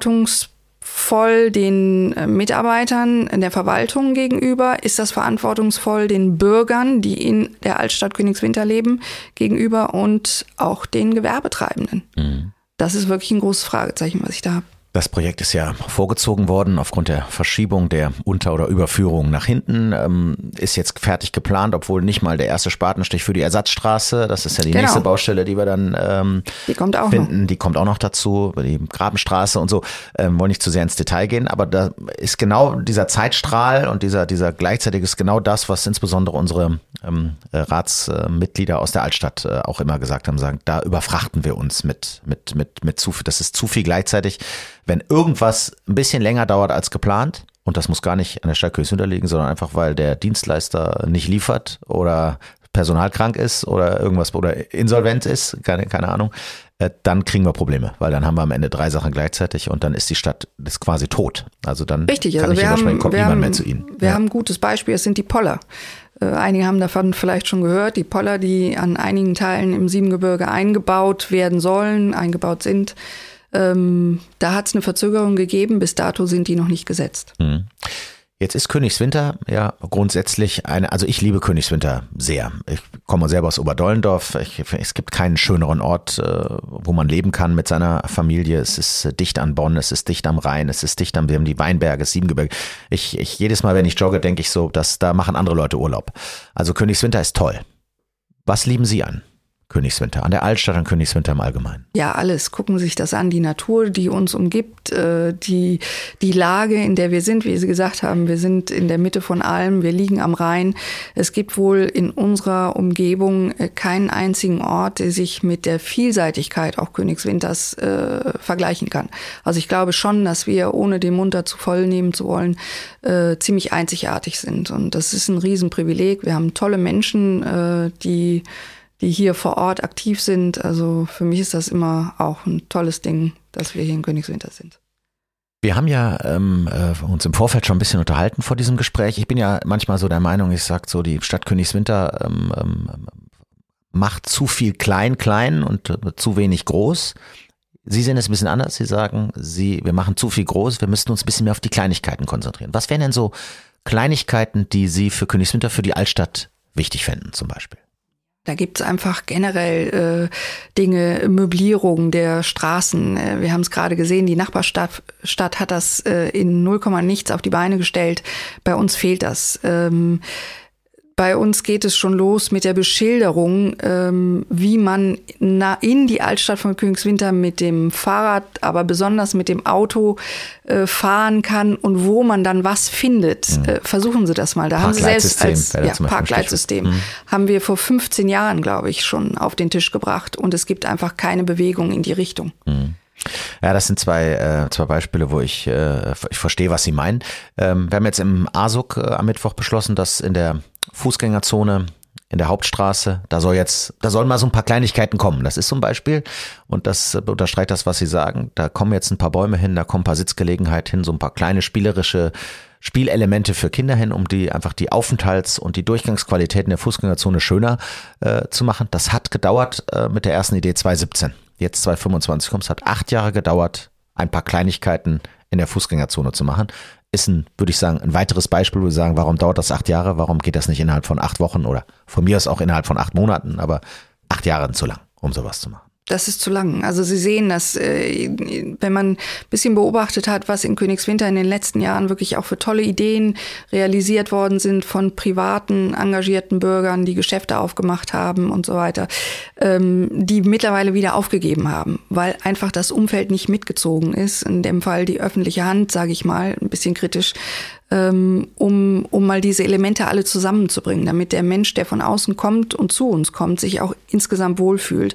verantwortungsvoll den äh, Mitarbeitern der Verwaltung gegenüber? Ist das verantwortungsvoll den Bürgern, die in der Altstadt Königswinter leben, gegenüber und auch den Gewerbetreibenden? Mhm. Das ist wirklich ein großes Fragezeichen, was ich da habe. Das Projekt ist ja vorgezogen worden aufgrund der Verschiebung der Unter- oder Überführung nach hinten. Ähm, ist jetzt fertig geplant, obwohl nicht mal der erste Spatenstich für die Ersatzstraße, das ist ja die genau. nächste Baustelle, die wir dann ähm, die kommt auch finden. Noch. Die kommt auch noch dazu, die Grabenstraße und so. Ähm, wollen nicht zu sehr ins Detail gehen, aber da ist genau dieser Zeitstrahl und dieser, dieser gleichzeitig ist genau das, was insbesondere unsere ähm, Ratsmitglieder aus der Altstadt äh, auch immer gesagt haben, sagen, da überfrachten wir uns mit, mit, mit, mit zu viel, das ist zu viel gleichzeitig. Wenn irgendwas ein bisschen länger dauert als geplant, und das muss gar nicht an der Stadt Königswinter liegen, sondern einfach, weil der Dienstleister nicht liefert oder personalkrank ist oder irgendwas oder insolvent ist, keine, keine Ahnung, äh, dann kriegen wir Probleme, weil dann haben wir am Ende drei Sachen gleichzeitig und dann ist die Stadt ist quasi tot. Also dann Richtig, kann also ich wir übersprechen, haben, kommt wir niemand haben, mehr zu Ihnen. Wir ja. haben ein gutes Beispiel, es sind die Poller. Äh, einige haben davon vielleicht schon gehört, die Poller, die an einigen Teilen im Siebengebirge eingebaut werden sollen, eingebaut sind. Ähm, da hat es eine Verzögerung gegeben, bis dato sind die noch nicht gesetzt. Mhm. Jetzt ist Königswinter ja grundsätzlich eine, also ich liebe Königswinter sehr. Ich komme selber aus Oberdollendorf. Ich, es gibt keinen schöneren Ort, wo man leben kann mit seiner Familie. Es ist dicht an Bonn, es ist dicht am Rhein, es ist dicht am, wir haben die Weinberge, das Siebengebirge. Ich, ich, jedes Mal, wenn ich jogge, denke ich so, dass da machen andere Leute Urlaub. Also Königswinter ist toll. Was lieben Sie an Königswinter, an der Altstadt, an Königswinter im Allgemeinen? Ja, alles. Gucken Sie sich das an. Die Natur, die uns umgibt, die, die Lage, in der wir sind, wie Sie gesagt haben, wir sind in der Mitte von allem, wir liegen am Rhein. Es gibt wohl in unserer Umgebung keinen einzigen Ort, der sich mit der Vielseitigkeit auch Königswinters äh, vergleichen kann. Also ich glaube schon, dass wir, ohne den Mund dazu voll nehmen zu wollen, äh, ziemlich einzigartig sind. Und das ist ein Riesenprivileg. Wir haben tolle Menschen, äh, die die hier vor Ort aktiv sind. Also für mich ist das immer auch ein tolles Ding, dass wir hier in Königswinter sind. Wir haben ja ähm, äh, uns im Vorfeld schon ein bisschen unterhalten vor diesem Gespräch. Ich bin ja manchmal so der Meinung, ich sag so, die Stadt Königswinter ähm, ähm, macht zu viel klein, klein und äh, zu wenig groß. Sie sehen es ein bisschen anders. Sie sagen, Sie, wir machen zu viel groß, wir müssten uns ein bisschen mehr auf die Kleinigkeiten konzentrieren. Was wären denn so Kleinigkeiten, die Sie für Königswinter, für die Altstadt wichtig fänden zum Beispiel? Da gibt es einfach generell äh, Dinge, Möblierung der Straßen. Äh, wir haben es gerade gesehen, die Nachbarstadt Stadt hat das äh, in null Komma nichts auf die Beine gestellt. Bei uns fehlt das. Ähm, Bei uns geht es schon los mit der Beschilderung, ähm, wie man na, in die Altstadt von Königswinter mit dem Fahrrad, aber besonders mit dem Auto äh, fahren kann und wo man dann was findet. Mhm. Äh, versuchen Sie das mal. Da haben Sie selbst als ja, Parkleitsystem mhm. haben wir vor fünfzehn Jahren, glaube ich, schon auf den Tisch gebracht und es gibt einfach keine Bewegung in die Richtung. Mhm. Ja, das sind zwei, äh, zwei Beispiele, wo ich, äh, ich verstehe, was Sie meinen. Ähm, wir haben jetzt im A S U K äh, am Mittwoch beschlossen, dass in der Fußgängerzone in der Hauptstraße, da soll jetzt, da sollen mal so ein paar Kleinigkeiten kommen. Das ist so ein Beispiel und das unterstreicht das, was Sie sagen. Da kommen jetzt ein paar Bäume hin, da kommen ein paar Sitzgelegenheiten hin, so ein paar kleine spielerische Spielelemente für Kinder hin, um die einfach die Aufenthalts- und die Durchgangsqualität in der Fußgängerzone schöner äh, zu machen. Das hat gedauert äh, mit der ersten Idee zwanzig siebzehn. Jetzt zwanzig fünfundzwanzig kommt. Es hat acht Jahre gedauert, ein paar Kleinigkeiten in der Fußgängerzone zu machen. Ist ein, würde ich sagen, ein weiteres Beispiel, wo wir sagen, warum dauert das acht Jahre? Warum geht das nicht innerhalb von acht Wochen oder von mir aus auch innerhalb von acht Monaten? Aber acht Jahre sind zu lang, um sowas zu machen. Das ist zu lang. Also Sie sehen, dass äh, wenn man ein bisschen beobachtet hat, was in Königswinter in den letzten Jahren wirklich auch für tolle Ideen realisiert worden sind von privaten, engagierten Bürgern, die Geschäfte aufgemacht haben und so weiter, ähm, die mittlerweile wieder aufgegeben haben, weil einfach das Umfeld nicht mitgezogen ist. In dem Fall die öffentliche Hand, sage ich mal, ein bisschen kritisch, ähm, um, um mal diese Elemente alle zusammenzubringen, damit der Mensch, der von außen kommt und zu uns kommt, sich auch insgesamt wohlfühlt.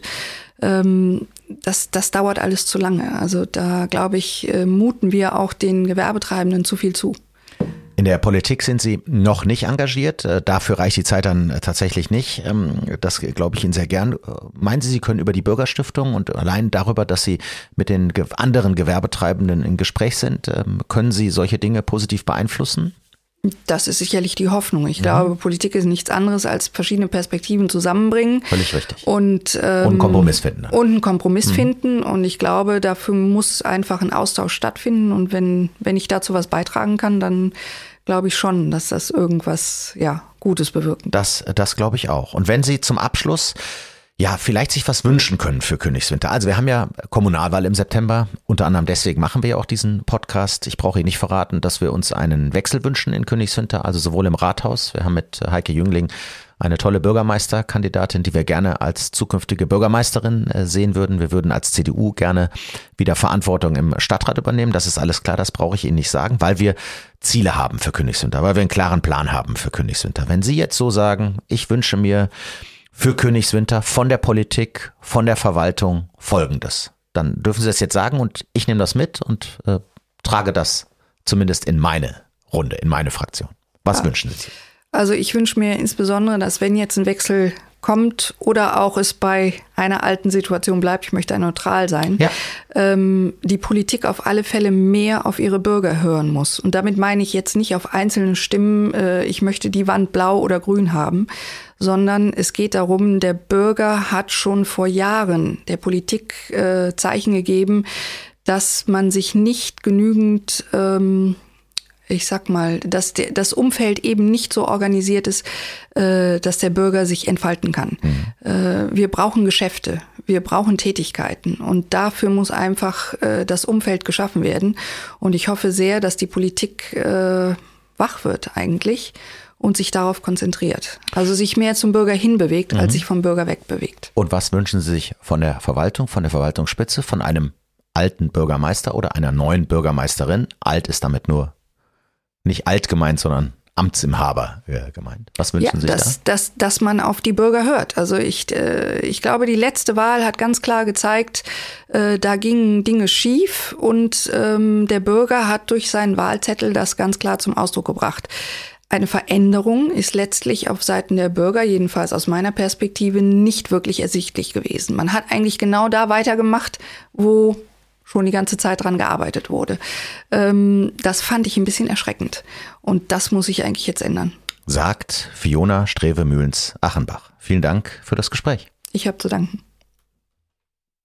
Das, das dauert alles zu lange. Also da, glaube ich, muten wir auch den Gewerbetreibenden zu viel zu. In der Politik sind Sie noch nicht engagiert. Dafür reicht die Zeit dann tatsächlich nicht. Das glaube ich Ihnen sehr gern. Meinen Sie, Sie können über die Bürgerstiftung und allein darüber, dass Sie mit den anderen Gewerbetreibenden im Gespräch sind, können Sie solche Dinge positiv beeinflussen? Das ist sicherlich die Hoffnung. Ich ja. glaube, Politik ist nichts anderes als verschiedene Perspektiven zusammenbringen. Völlig richtig. Und, ähm, und einen Kompromiss finden. Und einen Kompromiss mhm. finden. Und ich glaube, dafür muss einfach ein Austausch stattfinden. Und wenn, wenn ich dazu was beitragen kann, dann glaube ich schon, dass das irgendwas ja, Gutes bewirken. Das, das glaube ich auch. Und wenn Sie zum Abschluss ja, vielleicht sich was wünschen können für Königswinter. Also wir haben ja Kommunalwahl im September, unter anderem deswegen machen wir ja auch diesen Podcast. Ich brauche Ihnen nicht verraten, dass wir uns einen Wechsel wünschen in Königswinter, also sowohl im Rathaus. Wir haben mit Heike Jüngling eine tolle Bürgermeisterkandidatin, die wir gerne als zukünftige Bürgermeisterin sehen würden. Wir würden als C D U gerne wieder Verantwortung im Stadtrat übernehmen. Das ist alles klar, das brauche ich Ihnen nicht sagen, weil wir Ziele haben für Königswinter, weil wir einen klaren Plan haben für Königswinter. Wenn Sie jetzt so sagen, ich wünsche mir für Königswinter von der Politik, von der Verwaltung Folgendes. Dann dürfen Sie das jetzt sagen und ich nehme das mit und äh, trage das zumindest in meine Runde, in meine Fraktion. Was ja. wünschen Sie sich? Also ich wünsche mir insbesondere, dass wenn jetzt ein Wechsel kommt oder auch es bei einer alten Situation bleibt, ich möchte neutral sein, ja. ähm, die Politik auf alle Fälle mehr auf ihre Bürger hören muss. Und damit meine ich jetzt nicht auf einzelne Stimmen, äh, ich möchte die Wand blau oder grün haben, sondern es geht darum, der Bürger hat schon vor Jahren der Politik äh, Zeichen gegeben, dass man sich nicht genügend ähm, ich sag mal, dass der, das Umfeld eben nicht so organisiert ist, äh, dass der Bürger sich entfalten kann. Mhm. Äh, wir brauchen Geschäfte, wir brauchen Tätigkeiten und dafür muss einfach äh, das Umfeld geschaffen werden. Und ich hoffe sehr, dass die Politik äh, wach wird eigentlich und sich darauf konzentriert. Also sich mehr zum Bürger hinbewegt, mhm. als sich vom Bürger wegbewegt. Und was wünschen Sie sich von der Verwaltung, von der Verwaltungsspitze, von einem alten Bürgermeister oder einer neuen Bürgermeisterin? Alt ist damit nur nicht alt gemeint, sondern Amtsinhaber äh, gemeint. Was wünschen ja, Sie sich dass, da? Dass, dass man auf die Bürger hört. Also ich, äh, ich glaube, die letzte Wahl hat ganz klar gezeigt, äh, da gingen Dinge schief und ähm, der Bürger hat durch seinen Wahlzettel das ganz klar zum Ausdruck gebracht. Eine Veränderung ist letztlich auf Seiten der Bürger, jedenfalls aus meiner Perspektive, nicht wirklich ersichtlich gewesen. Man hat eigentlich genau da weitergemacht, wo schon die ganze Zeit dran gearbeitet wurde. Ähm, das fand ich ein bisschen erschreckend. Und das muss sich eigentlich jetzt ändern. Sagt Fiona Strewe-Mühlens-Achenbach. Vielen Dank für das Gespräch. Ich habe zu danken.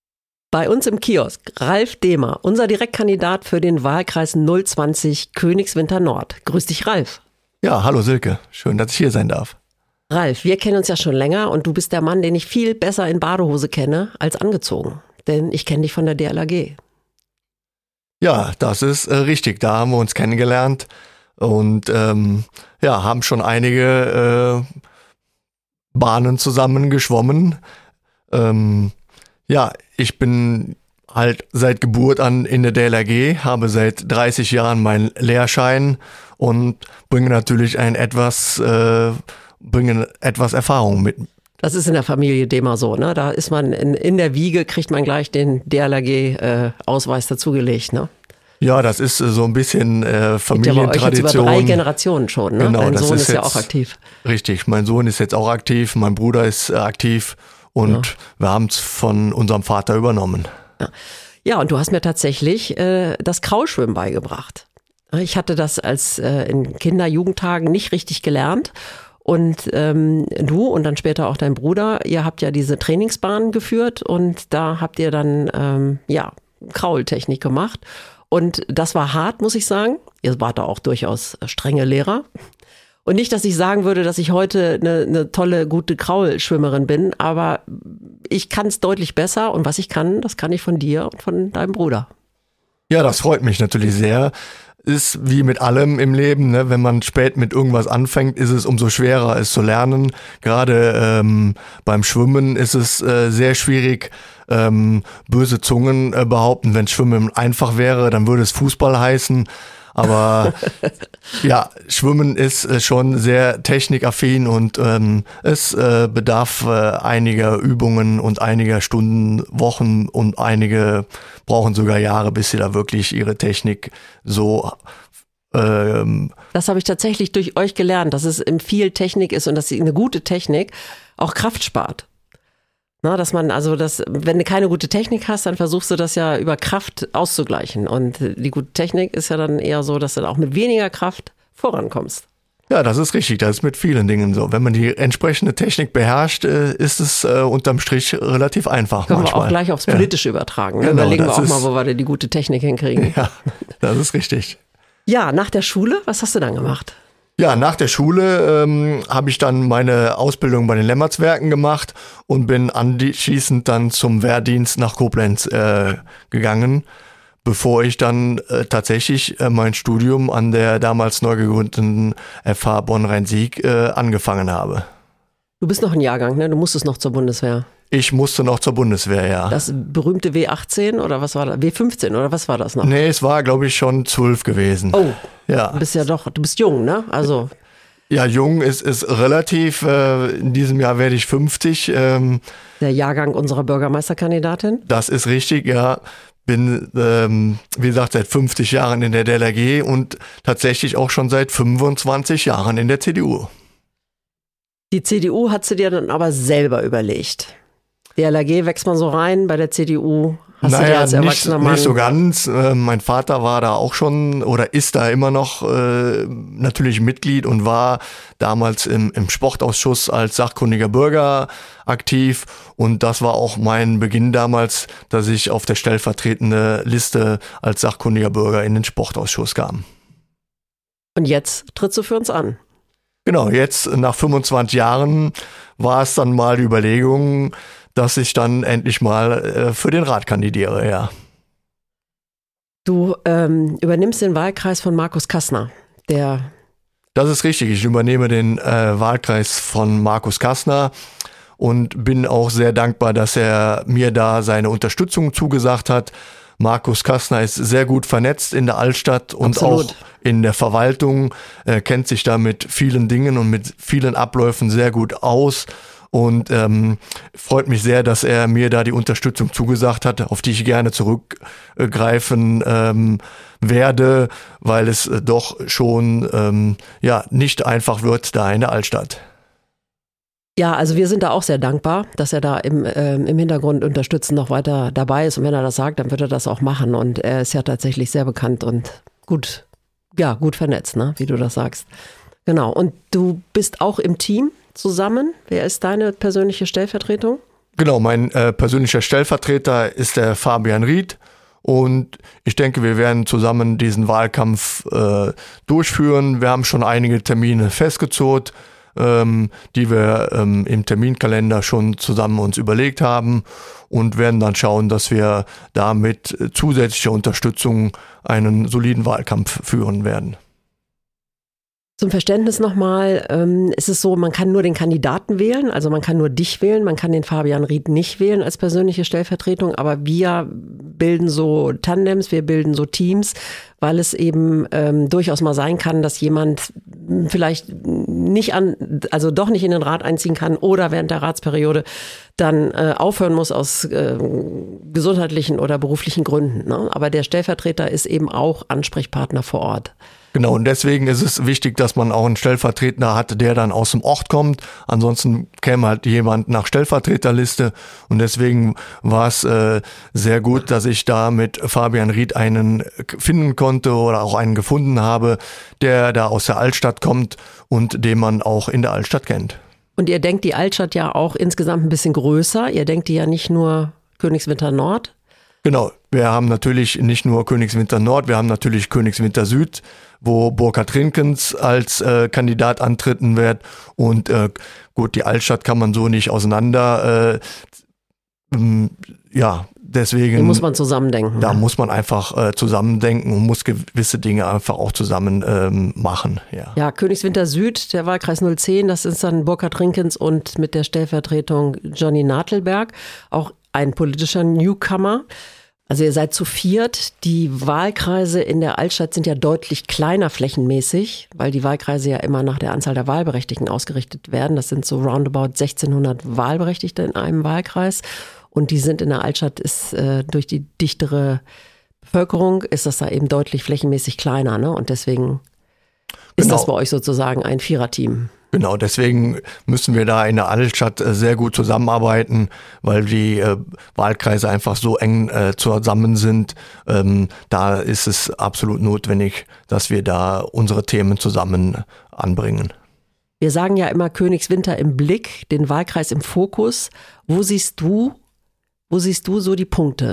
Bei uns im Kiosk, Ralf Dehmer, unser Direktkandidat für den Wahlkreis null zwanzig Königswinter Nord. Grüß dich, Ralf. Ja, hallo Silke. Schön, dass ich hier sein darf. Ralf, wir kennen uns ja schon länger und du bist der Mann, den ich viel besser in Badehose kenne als angezogen. Denn ich kenne dich von der D L R G. Ja, das ist äh, richtig. Da haben wir uns kennengelernt und ähm, ja, haben schon einige äh, Bahnen zusammen geschwommen. Ähm, ja, ich bin halt seit Geburt an in der D L R G, habe seit dreißig Jahren meinen Lehrschein und bringe natürlich ein etwas, äh, bringe etwas Erfahrung mit. Das ist in der Familie Dehmer so, ne? Da ist man in, in der Wiege, kriegt man gleich den D L R G-Ausweis äh, dazugelegt, ne? Ja, das ist so ein bisschen äh, Familientradition. Ja, bei euch jetzt über drei Generationen schon, ne? Genau, Dein das Sohn ist ist ja jetzt auch aktiv. Richtig, mein Sohn ist jetzt auch aktiv, mein Bruder ist äh, aktiv und ja. wir haben es von unserem Vater übernommen. Ja, ja, und du hast mir tatsächlich äh, das Kraulschwimmen beigebracht. Ich hatte das als äh, in Kinder-Jugendtagen nicht richtig gelernt. Und ähm, du und dann später auch dein Bruder, ihr habt ja diese Trainingsbahn geführt und da habt ihr dann ähm, ja Kraultechnik gemacht. Und das war hart, muss ich sagen. Ihr wart da auch durchaus strenge Lehrer. Und nicht, dass ich sagen würde, dass ich heute eine, eine tolle, gute Kraulschwimmerin bin, aber ich kann es deutlich besser und was ich kann, das kann ich von dir und von deinem Bruder. Ja, das freut mich natürlich sehr. Ist wie mit allem im Leben, ne? Wenn man spät mit irgendwas anfängt, ist es umso schwerer, es zu lernen. Gerade ähm, beim Schwimmen ist es äh, sehr schwierig. Ähm, böse Zungen äh, behaupten, wenn Schwimmen einfach wäre, dann würde es Fußball heißen. Aber ja, Schwimmen ist äh, schon sehr technikaffin und ähm, es äh, bedarf äh, einiger Übungen und einiger Stunden, Wochen und einige brauchen sogar Jahre, bis sie da wirklich ihre Technik so ähm, Das habe ich tatsächlich durch euch gelernt, dass es viel Technik ist und dass eine gute Technik auch Kraft spart. Na, dass man, also das, wenn du keine gute Technik hast, dann versuchst du das ja über Kraft auszugleichen. Und die gute Technik ist ja dann eher so, dass du dann auch mit weniger Kraft vorankommst. Ja, das ist richtig. Das ist mit vielen Dingen so. Wenn man die entsprechende Technik beherrscht, ist es äh, unterm Strich relativ einfach. Können manchmal. wir auch gleich aufs Politische ja. übertragen. Ne? Genau, Überlegen wir auch ist, mal, wo wir denn die gute Technik hinkriegen. Ja, das ist richtig. Ja, nach der Schule, was hast du dann gemacht? Ja, nach der Schule ähm, habe ich dann meine Ausbildung bei den Lemmertswerken gemacht und bin anschließend dann zum Wehrdienst nach Koblenz äh, gegangen, bevor ich dann äh, tatsächlich äh, mein Studium an der damals neu gegründeten F H Bonn-Rhein-Sieg äh, angefangen habe. Du bist noch ein Jahrgang, ne? Du musstest noch zur Bundeswehr. Ich musste noch zur Bundeswehr, ja. Das berühmte W achtzehn oder was war das? W fünfzehn oder was war das noch? Nee, es war, glaube ich, schon zwölf gewesen. Oh, ja. Du bist ja doch, du bist jung, ne? Also. Ja, jung ist, ist relativ. Äh, in diesem Jahr werde ich fünfzig. Ähm, Der Jahrgang unserer Bürgermeisterkandidatin? Das ist richtig, ja. Bin, ähm, wie gesagt, seit fünfzig Jahren in der D L R G und tatsächlich auch schon seit fünfundzwanzig Jahren in der C D U. Die C D U hat sie dir dann aber selber überlegt. D L R G wächst man so rein, bei der C D U hast naja, du dir als erwachsener nicht, Mann... nicht so ganz. Äh, mein Vater war da auch schon oder ist da immer noch äh, natürlich Mitglied und war damals im, im Sportausschuss als sachkundiger Bürger aktiv. Und das war auch mein Beginn damals, dass ich auf der stellvertretenden Liste als sachkundiger Bürger in den Sportausschuss kam. Und jetzt trittst du für uns an. Genau, jetzt nach fünfundzwanzig Jahren war es dann mal die Überlegung, dass ich dann endlich mal äh, für den Rat kandidiere, ja. Du ähm, übernimmst den Wahlkreis von Markus Kassner, der... Das ist richtig, ich übernehme den äh, Wahlkreis von Markus Kassner und bin auch sehr dankbar, dass er mir da seine Unterstützung zugesagt hat. Markus Kassner ist sehr gut vernetzt in der Altstadt und Absolut. auch in der Verwaltung, äh, kennt sich da mit vielen Dingen und mit vielen Abläufen sehr gut aus. Und ähm, freut mich sehr, dass er mir da die Unterstützung zugesagt hat, auf die ich gerne zurückgreifen ähm, werde, weil es äh, doch schon ähm, ja nicht einfach wird da in der Altstadt. Ja, also wir sind da auch sehr dankbar, dass er da im, ähm, im Hintergrund unterstützend noch weiter dabei ist. Und wenn er das sagt, dann wird er das auch machen. Und er ist ja tatsächlich sehr bekannt und gut, ja, gut vernetzt, ne, wie du das sagst. Genau. Und du bist auch im Team zusammen. Wer ist deine persönliche Stellvertretung? Genau, mein äh, persönlicher Stellvertreter ist der Fabian Ried. Und ich denke, wir werden zusammen diesen Wahlkampf äh, durchführen. Wir haben schon einige Termine festgezurrt, ähm, die wir ähm, im Terminkalender schon zusammen uns überlegt haben und werden dann schauen, dass wir damit zusätzliche Unterstützung einen soliden Wahlkampf führen werden. Zum Verständnis nochmal, ähm, ist es so, man kann nur den Kandidaten wählen, also man kann nur dich wählen, man kann den Fabian Ried nicht wählen als persönliche Stellvertretung, aber wir bilden so Tandems, wir bilden so Teams, weil es eben ähm, durchaus mal sein kann, dass jemand vielleicht nicht an, also doch nicht in den Rat einziehen kann oder während der Ratsperiode dann äh, aufhören muss aus äh, gesundheitlichen oder beruflichen Gründen, ne? Aber der Stellvertreter ist eben auch Ansprechpartner vor Ort. Genau, und deswegen ist es wichtig, dass man auch einen Stellvertreter hat, der dann aus dem Ort kommt. Ansonsten käme halt jemand nach Stellvertreterliste. Und deswegen war es äh, sehr gut, dass ich da mit Fabian Ried einen finden konnte oder auch einen gefunden habe, der da aus der Altstadt kommt und den man auch in der Altstadt kennt. Und ihr denkt die Altstadt ja auch insgesamt ein bisschen größer. Ihr denkt die ja nicht nur Königswinter Nord. Genau, wir haben natürlich nicht nur Königswinter Nord, wir haben natürlich Königswinter Süd, wo Burkhard Rinkens als äh, Kandidat antreten wird. Und äh, gut, die Altstadt kann man so nicht auseinander. Äh, ähm, ja, deswegen. Die muss man zusammendenken. Da muss man einfach äh, zusammendenken und muss gewisse Dinge einfach auch zusammen ähm, machen. Ja. ja, Königswinter Süd, der Wahlkreis null zehn, das ist dann Burkhard Rinkens und mit der Stellvertretung Johnny Natelberg, auch ein politischer Newcomer. Also ihr seid zu viert. Die Wahlkreise in der Altstadt sind ja deutlich kleiner flächenmäßig, weil die Wahlkreise ja immer nach der Anzahl der Wahlberechtigten ausgerichtet werden. Das sind so roundabout sechzehnhundert Wahlberechtigte in einem Wahlkreis. Und die sind in der Altstadt, ist äh, durch die dichtere Bevölkerung, ist das da eben deutlich flächenmäßig kleiner, ne? Und deswegen ist Genau. das bei euch sozusagen ein Viererteam. Genau, deswegen müssen wir da in der Altstadt äh, sehr gut zusammenarbeiten, weil die äh, Wahlkreise einfach so eng äh, zusammen sind. Ähm, da ist es absolut notwendig, dass wir da unsere Themen zusammen anbringen. Wir sagen ja immer Königswinter im Blick, den Wahlkreis im Fokus. Wo siehst du, wo siehst du so die Punkte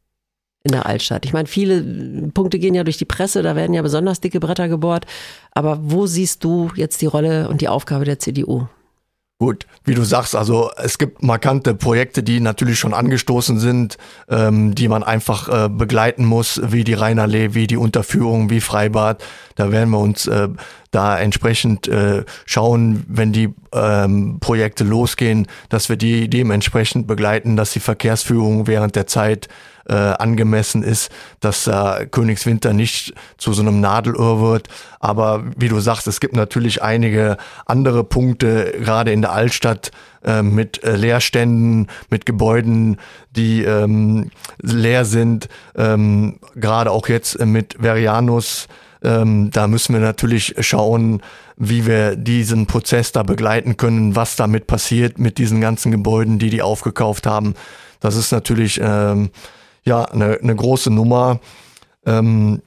in der Altstadt? Ich meine, viele Punkte gehen ja durch die Presse, da werden ja besonders dicke Bretter gebohrt. Aber wo siehst du jetzt die Rolle und die Aufgabe der C D U? Gut, wie du sagst, also es gibt markante Projekte, die natürlich schon angestoßen sind, ähm, die man einfach äh, begleiten muss, wie die Rheinallee, wie die Unterführung, wie Freibad. Da werden wir uns äh, da entsprechend äh, schauen, wenn die ähm, Projekte losgehen, dass wir die dementsprechend begleiten, dass die Verkehrsführung während der Zeit äh, angemessen ist, dass äh, Königswinter nicht zu so einem Nadelöhr wird. Aber wie du sagst, es gibt natürlich einige andere Punkte, gerade in der Altstadt, äh, mit äh, Leerständen, mit Gebäuden, die ähm, leer sind. Ähm, gerade auch jetzt äh, mit Verianus. Ähm, da müssen wir natürlich schauen, wie wir diesen Prozess da begleiten können, was damit passiert mit diesen ganzen Gebäuden, die die aufgekauft haben. Das ist natürlich ähm, ja eine, eine große Nummer. Ähm,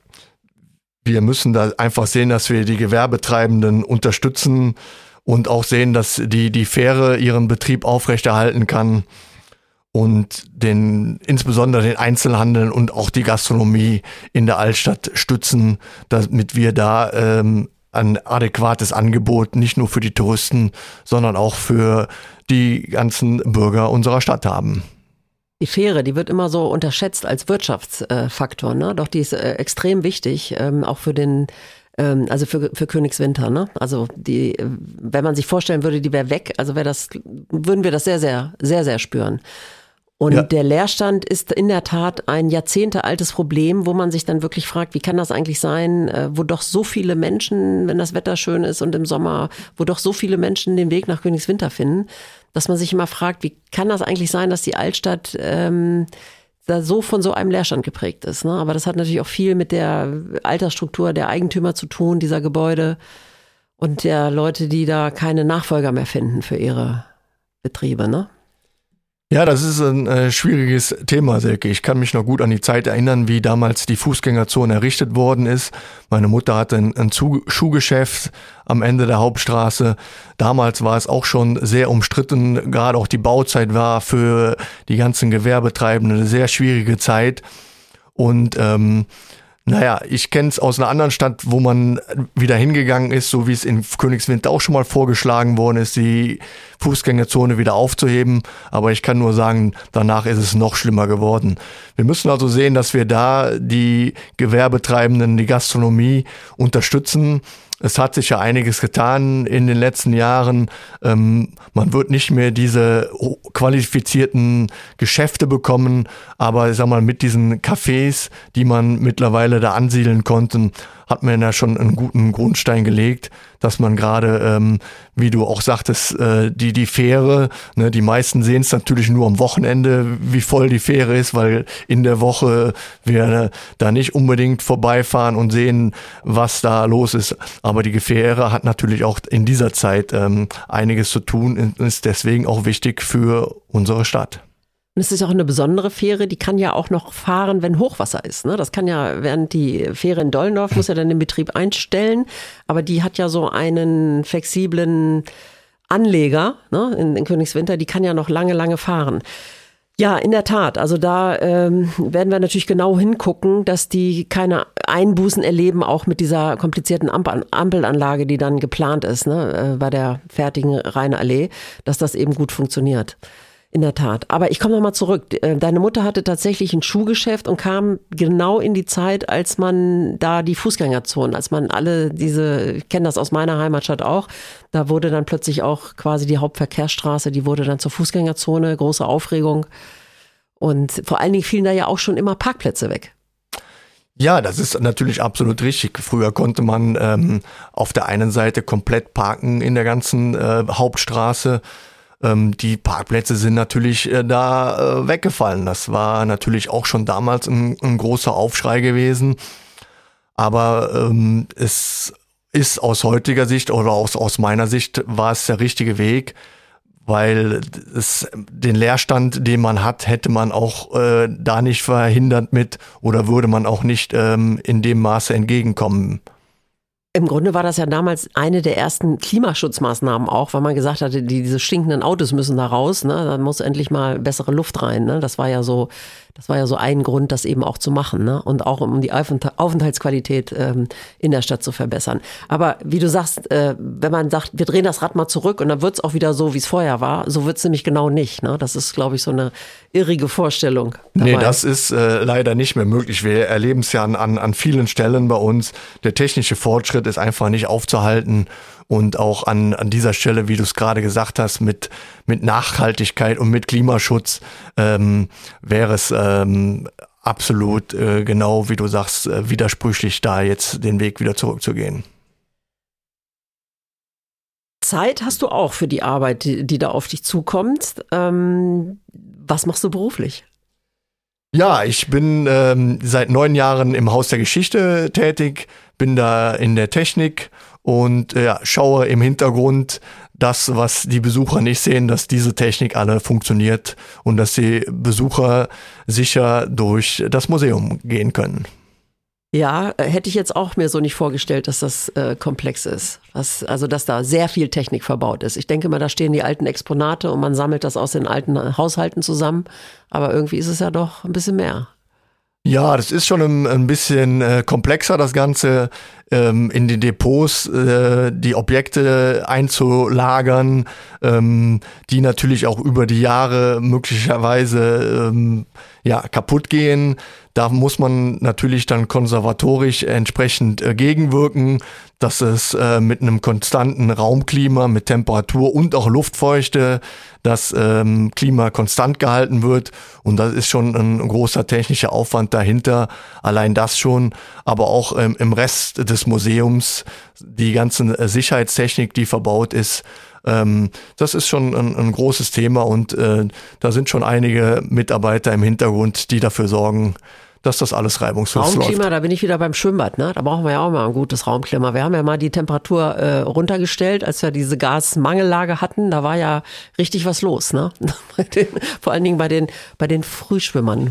wir müssen da einfach sehen, dass wir die Gewerbetreibenden unterstützen und auch sehen, dass die, die Fähre ihren Betrieb aufrechterhalten kann. Und den, insbesondere den Einzelhandel und auch die Gastronomie in der Altstadt stützen, damit wir da ähm, ein adäquates Angebot nicht nur für die Touristen, sondern auch für die ganzen Bürger unserer Stadt haben. Die Fähre, die wird immer so unterschätzt als Wirtschaftsfaktor, ne? Doch die ist äh, extrem wichtig, ähm, auch für den ähm, also für, für Königswinter, ne? Also die, wenn man sich vorstellen würde, die wäre weg, also wäre das, würden wir das sehr, sehr, sehr, sehr spüren. Und ja. Der Leerstand ist in der Tat ein jahrzehntealtes Problem, wo man sich dann wirklich fragt, wie kann das eigentlich sein, wo doch so viele Menschen, wenn das Wetter schön ist und im Sommer, wo doch so viele Menschen den Weg nach Königswinter finden, dass man sich immer fragt, wie kann das eigentlich sein, dass die Altstadt ähm, da so von so einem Leerstand geprägt ist, ne? Aber das hat natürlich auch viel mit der Altersstruktur der Eigentümer zu tun, dieser Gebäude und der Leute, die da keine Nachfolger mehr finden für ihre Betriebe, ne? Ja, das ist ein äh, schwieriges Thema, Silke. Ich kann mich noch gut an die Zeit erinnern, wie damals die Fußgängerzone errichtet worden ist. Meine Mutter hatte ein, ein Zu- Schuhgeschäft am Ende der Hauptstraße. Damals war es auch schon sehr umstritten. Gerade auch die Bauzeit war für die ganzen Gewerbetreibenden eine sehr schwierige Zeit. Und ähm, naja, ich kenne es aus einer anderen Stadt, wo man wieder hingegangen ist, so wie es in Königswinter auch schon mal vorgeschlagen worden ist, die Fußgängerzone wieder aufzuheben. Aber ich kann nur sagen, danach ist es noch schlimmer geworden. Wir müssen also sehen, dass wir da die Gewerbetreibenden, die Gastronomie unterstützen. Es hat sich ja einiges getan in den letzten Jahren. Ähm, man wird nicht mehr diese qualifizierten Geschäfte bekommen, aber ich sag mal, mit diesen Cafés, die man mittlerweile da ansiedeln konnte, hat man ja schon einen guten Grundstein gelegt, dass man gerade, ähm, wie du auch sagtest, äh, die die Fähre, ne, die meisten sehen es natürlich nur am Wochenende, wie voll die Fähre ist, weil in der Woche wir da nicht unbedingt vorbeifahren und sehen, was da los ist. Aber die Fähre hat natürlich auch in dieser Zeit ähm, einiges zu tun und ist deswegen auch wichtig für unsere Stadt. Und es ist auch eine besondere Fähre, die kann ja auch noch fahren, wenn Hochwasser ist. Ne? Das kann ja, während die Fähre in Dollendorf muss ja dann den Betrieb einstellen, aber die hat ja so einen flexiblen Anleger, ne, in, in Königswinter, die kann ja noch lange, lange fahren. Ja, in der Tat. Also da ähm, werden wir natürlich genau hingucken, dass die keine Einbußen erleben, auch mit dieser komplizierten Ampel, Ampelanlage, die dann geplant ist, ne, äh, bei der fertigen Rheinallee, dass das eben gut funktioniert. In der Tat. Aber ich komme nochmal zurück. Deine Mutter hatte tatsächlich ein Schuhgeschäft und kam genau in die Zeit, als man da die Fußgängerzonen, als man alle diese, ich kenne das aus meiner Heimatstadt auch, da wurde dann plötzlich auch quasi die Hauptverkehrsstraße, die wurde dann zur Fußgängerzone, große Aufregung. Und vor allen Dingen fielen da ja auch schon immer Parkplätze weg. Ja, das ist natürlich absolut richtig. Früher konnte man ähm, auf der einen Seite komplett parken in der ganzen äh, Hauptstraße. Die Parkplätze sind natürlich äh, da äh, weggefallen. Das war natürlich auch schon damals ein, ein großer Aufschrei gewesen. Aber ähm, es ist aus heutiger Sicht oder aus, aus meiner Sicht war es der richtige Weg, weil es, den Leerstand, den man hat, hätte man auch äh, da nicht verhindert mit oder würde man auch nicht ähm, in dem Maße entgegenkommen. Im Grunde war das ja damals eine der ersten Klimaschutzmaßnahmen auch, weil man gesagt hatte, die, diese stinkenden Autos müssen da raus, ne? Da muss endlich mal bessere Luft rein, ne? Das war ja so, das war ja so ein Grund, das eben auch zu machen, ne? Und auch um die Aufenthaltsqualität ähm, in der Stadt zu verbessern. Aber wie du sagst, äh, wenn man sagt, wir drehen das Rad mal zurück und dann wird's auch wieder so, wie es vorher war, so wird's nämlich genau nicht, ne? Das ist, glaube ich, so eine irrige Vorstellung dabei. Nee, das ist äh, leider nicht mehr möglich. Wir erleben es ja an, an, an vielen Stellen bei uns. Der technische Fortschritt ist einfach nicht aufzuhalten. Und auch an, an dieser Stelle, wie du es gerade gesagt hast, mit, mit Nachhaltigkeit und mit Klimaschutz ähm, wäre es ähm, absolut äh, genau, wie du sagst, äh, widersprüchlich, da jetzt den Weg wieder zurückzugehen. Zeit hast du auch für die Arbeit, die, die da auf dich zukommt. Ähm, was machst du beruflich? Ja, ich bin ähm, seit neun Jahren im Haus der Geschichte tätig, bin da in der Technik und äh, ja, schaue im Hintergrund das, was die Besucher nicht sehen, dass diese Technik alle funktioniert und dass die Besucher sicher durch das Museum gehen können. Ja, hätte ich jetzt auch mir so nicht vorgestellt, dass das äh, komplex ist. Was, also, dass da sehr viel Technik verbaut ist. Ich denke mal, da stehen die alten Exponate und man sammelt das aus den alten Haushalten zusammen. Aber irgendwie ist es ja doch ein bisschen mehr. Ja, das ist schon ein, ein bisschen äh, komplexer, das Ganze ähm, in den Depots, äh, die Objekte einzulagern, ähm, die natürlich auch über die Jahre möglicherweise ähm, ja, kaputt gehen. Da muss man natürlich dann konservatorisch entsprechend äh, gegenwirken, dass es äh, mit einem konstanten Raumklima, mit Temperatur und auch Luftfeuchte, das ähm, Klima konstant gehalten wird. Und das ist schon ein großer technischer Aufwand dahinter. Allein das schon, aber auch ähm, im Rest des Museums, die ganze äh, Sicherheitstechnik, die verbaut ist, ähm, das ist schon ein, ein großes Thema und äh, da sind schon einige Mitarbeiter im Hintergrund, die dafür sorgen, dass das alles reibungslos Raumklima, läuft. da bin ich wieder beim Schwimmbad, ne? Da brauchen wir ja auch mal ein gutes Raumklima. Wir haben ja mal die Temperatur äh, runtergestellt, als wir diese Gasmangellage hatten. Da war ja richtig was los, ne? Bei den, vor allen Dingen bei den bei den Frühschwimmern.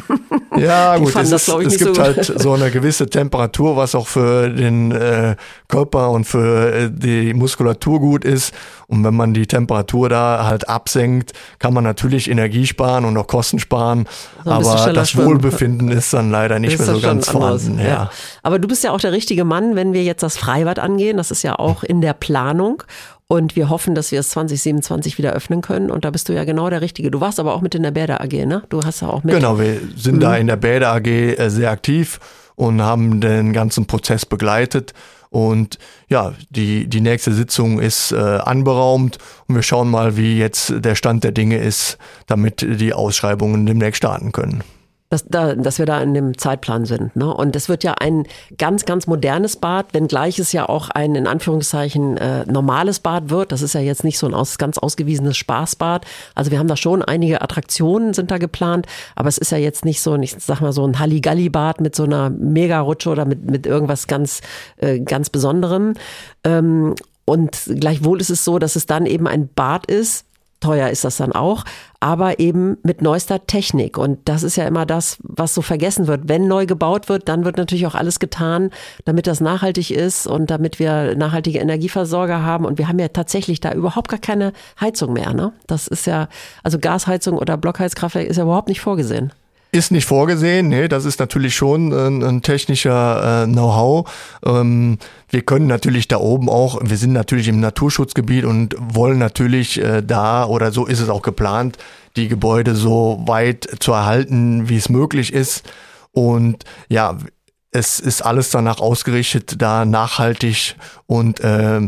Ja, Die gut, fanden es, das, glaub ich, ist, es nicht gibt so halt so eine gewisse Temperatur, was auch für den äh, Körper und für äh, die Muskulatur gut ist. Und wenn man die Temperatur da halt absenkt, kann man natürlich Energie sparen und auch Kosten sparen. So ein bisschen aber schneller das schwimmen. Wohlbefinden ist dann leider nicht Ist mehr das so schon ganz anders, vorhanden. Ja. ja. Aber du bist ja auch der richtige Mann, wenn wir jetzt das Freibad angehen. Das ist ja auch in der Planung. Und wir hoffen, dass wir es zwanzig siebenundzwanzig wieder öffnen können. Und da bist du ja genau der Richtige. Du warst aber auch mit in der Bäder A G, ne? Du hast ja auch mit. Genau, wir sind mhm. da in der Bäder A G äh, sehr aktiv und haben den ganzen Prozess begleitet. Und ja, die, die nächste Sitzung ist äh, anberaumt und wir schauen mal, wie jetzt der Stand der Dinge ist, damit die Ausschreibungen demnächst starten können. Dass, da, dass wir da in dem Zeitplan sind. Ne? Und es wird ja ein ganz, ganz modernes Bad, wenngleich es ja auch ein, in Anführungszeichen, äh, normales Bad wird. Das ist ja jetzt nicht so ein aus, ganz ausgewiesenes Spaßbad. Also wir haben da schon einige Attraktionen sind da geplant, aber es ist ja jetzt nicht so ein, ich sag mal, so ein Halligalli-Bad mit so einer Mega-Rutsche oder mit, mit irgendwas ganz, äh, ganz Besonderem. Ähm, und gleichwohl ist es so, dass es dann eben ein Bad ist. Teuer ist das dann auch, aber eben mit neuester Technik. Und das ist ja immer das, was so vergessen wird. Wenn neu gebaut wird, dann wird natürlich auch alles getan, damit das nachhaltig ist und damit wir nachhaltige Energieversorger haben. Und wir haben ja tatsächlich da überhaupt gar keine Heizung mehr. Ne? Das ist ja, also Gasheizung oder Blockheizkraftwerk ist ja überhaupt nicht vorgesehen. Ist nicht vorgesehen, nee, das ist natürlich schon ein, ein technischer äh, Know-how. Ähm, wir können natürlich da oben auch, wir sind natürlich im Naturschutzgebiet und wollen natürlich äh, da, oder so ist es auch geplant, die Gebäude so weit zu erhalten, wie es möglich ist. Und ja, es ist alles danach ausgerichtet, da nachhaltig und ähm,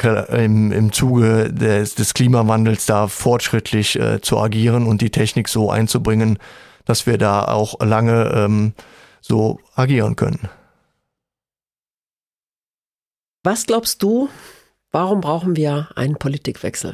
im, im Zuge des, des Klimawandels da fortschrittlich äh, zu agieren und die Technik so einzubringen, dass wir da auch lange ähm, so agieren können. Was glaubst du, warum brauchen wir einen Politikwechsel?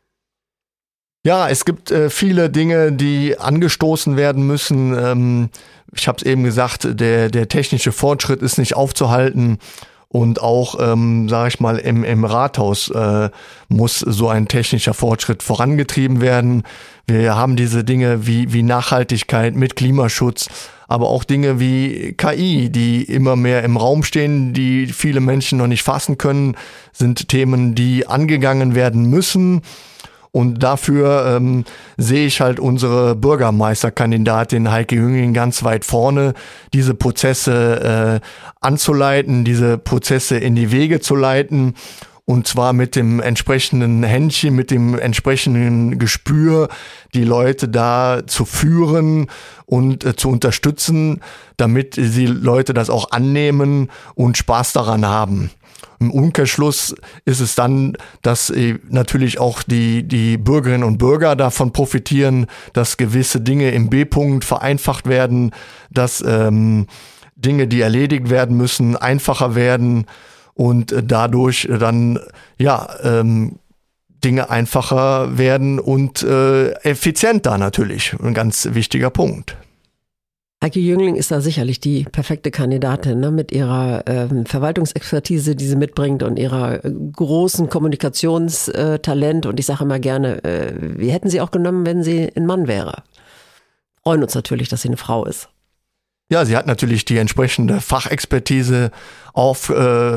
Ja, es gibt äh, viele Dinge, die angestoßen werden müssen. Ähm, ich habe es eben gesagt, der, der technische Fortschritt ist nicht aufzuhalten. Und auch, ähm, sage ich mal, im, im Rathaus äh, muss so ein technischer Fortschritt vorangetrieben werden. Wir haben diese Dinge wie, wie Nachhaltigkeit mit Klimaschutz, aber auch Dinge wie K I, die immer mehr im Raum stehen, die viele Menschen noch nicht fassen können, sind Themen, die angegangen werden müssen. Und dafür ähm, sehe ich halt unsere Bürgermeisterkandidatin Heike Jüngling ganz weit vorne, diese Prozesse äh, anzuleiten, diese Prozesse in die Wege zu leiten. Und zwar mit dem entsprechenden Händchen, mit dem entsprechenden Gespür, die Leute da zu führen und äh, zu unterstützen, damit die Leute das auch annehmen und Spaß daran haben. Im Umkehrschluss ist es dann, dass natürlich auch die, die Bürgerinnen und Bürger davon profitieren, dass gewisse Dinge im B-Punkt vereinfacht werden, dass ähm, Dinge, die erledigt werden müssen, einfacher werden und dadurch dann ja ähm, Dinge einfacher werden und äh, effizienter natürlich. Ein ganz wichtiger Punkt. Heike Jüngling ist da sicherlich die perfekte Kandidatin, ne, mit ihrer ähm, Verwaltungsexpertise, die sie mitbringt und ihrer äh, großen Kommunikationstalent. Und ich sage immer gerne, äh, wir hätten sie auch genommen, wenn sie ein Mann wäre. Freuen uns natürlich, dass sie eine Frau ist. Ja, sie hat natürlich die entsprechende Fachexpertise auf äh,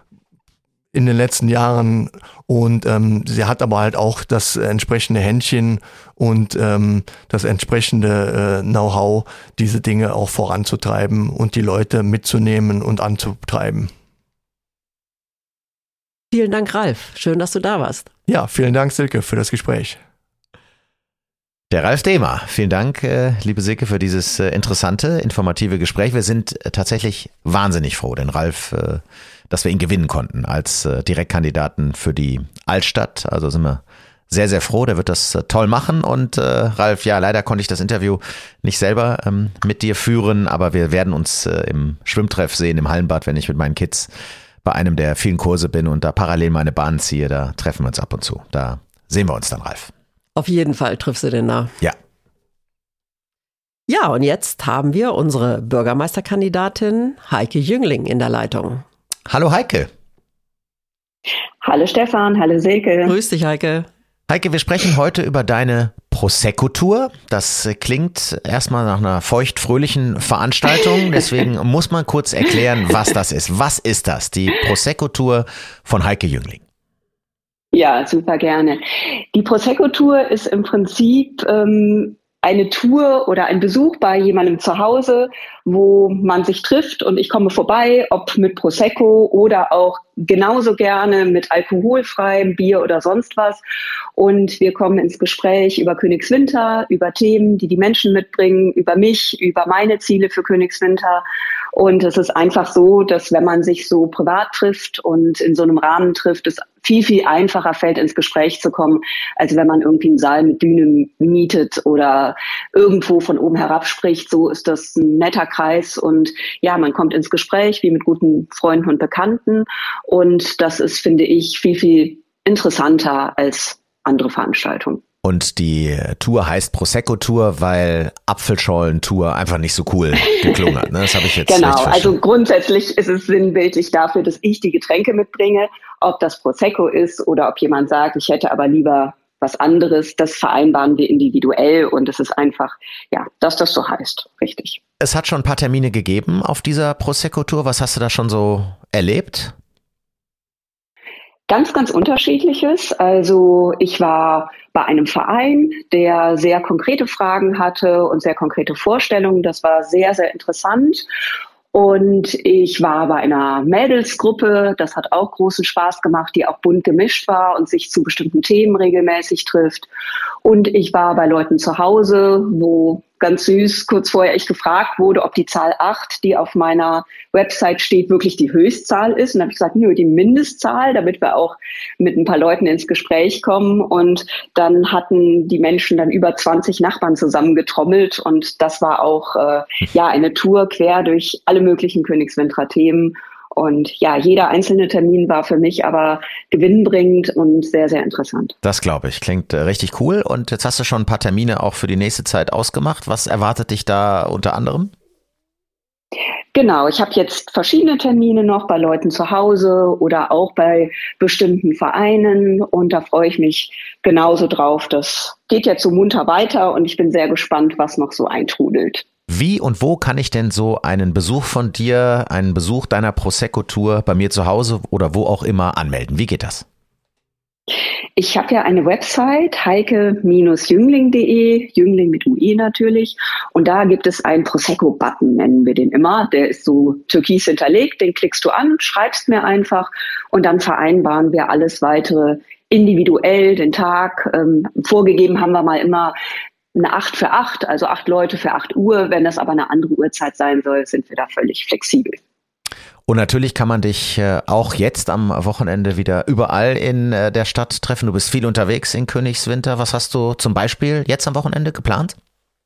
in den letzten Jahren und ähm, sie hat aber halt auch das entsprechende Händchen und ähm, das entsprechende äh, Know-how, diese Dinge auch voranzutreiben und die Leute mitzunehmen und anzutreiben. Vielen Dank, Ralf. Schön, dass du da warst. Ja, vielen Dank, Silke, für das Gespräch. Der Ralf Dehmer. Vielen Dank, äh, liebe Silke, für dieses äh, interessante, informative Gespräch. Wir sind äh, tatsächlich wahnsinnig froh, denn Ralf, äh, dass wir ihn gewinnen konnten als äh, Direktkandidaten für die Altstadt. Also sind wir sehr, sehr froh. Der wird das äh, toll machen. Und äh, Ralf, ja, leider konnte ich das Interview nicht selber ähm, mit dir führen, aber wir werden uns äh, im Schwimmtreff sehen, im Hallenbad, wenn ich mit meinen Kids bei einem der vielen Kurse bin und da parallel meine Bahn ziehe. Da treffen wir uns ab und zu. Da sehen wir uns dann, Ralf. Auf jeden Fall triffst du den da. Ja. Ja, und jetzt haben wir unsere Bürgermeisterkandidatin Heike Jüngling in der Leitung. Hallo Heike. Hallo Stefan, hallo Silke. Grüß dich, Heike. Heike, wir sprechen heute über deine Prosecco-Tour. Das klingt erstmal nach einer feucht-fröhlichen Veranstaltung, deswegen muss man kurz erklären, was das ist. Was ist das, die Prosecco-Tour von Heike Jüngling? Ja, super gerne. Die Prosecco-Tour ist im Prinzip ähm, eine Tour oder ein Besuch bei jemandem zu Hause, wo man sich trifft und ich komme vorbei, ob mit Prosecco oder auch genauso gerne mit alkoholfreiem Bier oder sonst was. Und wir kommen ins Gespräch über Königswinter, über Themen, die die Menschen mitbringen, über mich, über meine Ziele für Königswinter. Und es ist einfach so, dass wenn man sich so privat trifft und in so einem Rahmen trifft, es viel, viel einfacher fällt, ins Gespräch zu kommen, als wenn man irgendwie einen Saal mit Bühne mietet oder irgendwo von oben herab spricht. So ist das ein netter Kreis und ja, man kommt ins Gespräch wie mit guten Freunden und Bekannten. Und das ist, finde ich, viel, viel interessanter als andere Veranstaltungen. Und die Tour heißt Prosecco-Tour, weil Apfelschorlen-Tour einfach nicht so cool geklungen hat. Ne? Das habe ich jetzt Genau, richtig also grundsätzlich ist es sinnbildlich dafür, dass ich die Getränke mitbringe. Ob das Prosecco ist oder ob jemand sagt, ich hätte aber lieber was anderes, das vereinbaren wir individuell und es ist einfach, ja, dass das so heißt, richtig. Es hat schon ein paar Termine gegeben auf dieser Prosecco-Tour. Was hast du da schon so erlebt? Ganz, ganz unterschiedliches. Also ich war bei einem Verein, der sehr konkrete Fragen hatte und sehr konkrete Vorstellungen. Das war sehr, sehr interessant. Und ich war bei einer Mädelsgruppe, das hat auch großen Spaß gemacht, die auch bunt gemischt war und sich zu bestimmten Themen regelmäßig trifft. Und ich war bei Leuten zu Hause, wo ganz süß kurz vorher ich gefragt wurde, ob die Zahl acht, die auf meiner Website steht, wirklich die Höchstzahl ist. Und dann habe ich gesagt, nö, die Mindestzahl, damit wir auch mit ein paar Leuten ins Gespräch kommen. Und dann hatten die Menschen dann über zwanzig Nachbarn zusammengetrommelt. Und das war auch äh, ja eine Tour quer durch alle möglichen Königswinterer Themen. Und ja, jeder einzelne Termin war für mich aber gewinnbringend und sehr, sehr interessant. Das glaube ich, klingt äh, richtig cool. Und jetzt hast du schon ein paar Termine auch für die nächste Zeit ausgemacht. Was erwartet dich da unter anderem? Genau, ich habe jetzt verschiedene Termine noch bei Leuten zu Hause oder auch bei bestimmten Vereinen und da freue ich mich genauso drauf. Das geht jetzt so munter weiter und ich bin sehr gespannt, was noch so eintrudelt. Wie und wo kann ich denn so einen Besuch von dir, einen Besuch deiner Prosecco-Tour bei mir zu Hause oder wo auch immer anmelden? Wie geht das? Ich habe ja eine Website, heike Bindestrich jüngling punkt de, Jüngling mit U E natürlich. Und da gibt es einen Prosecco-Button, nennen wir den immer. Der ist so türkis hinterlegt, den klickst du an, schreibst mir einfach und dann vereinbaren wir alles weitere individuell, den Tag. Ähm, vorgegeben haben wir mal immer eine acht für acht, also acht Leute für acht Uhr. Wenn das aber eine andere Uhrzeit sein soll, sind wir da völlig flexibel. Und natürlich kann man dich auch jetzt am Wochenende wieder überall in der Stadt treffen. Du bist viel unterwegs in Königswinter. Was hast du zum Beispiel jetzt am Wochenende geplant?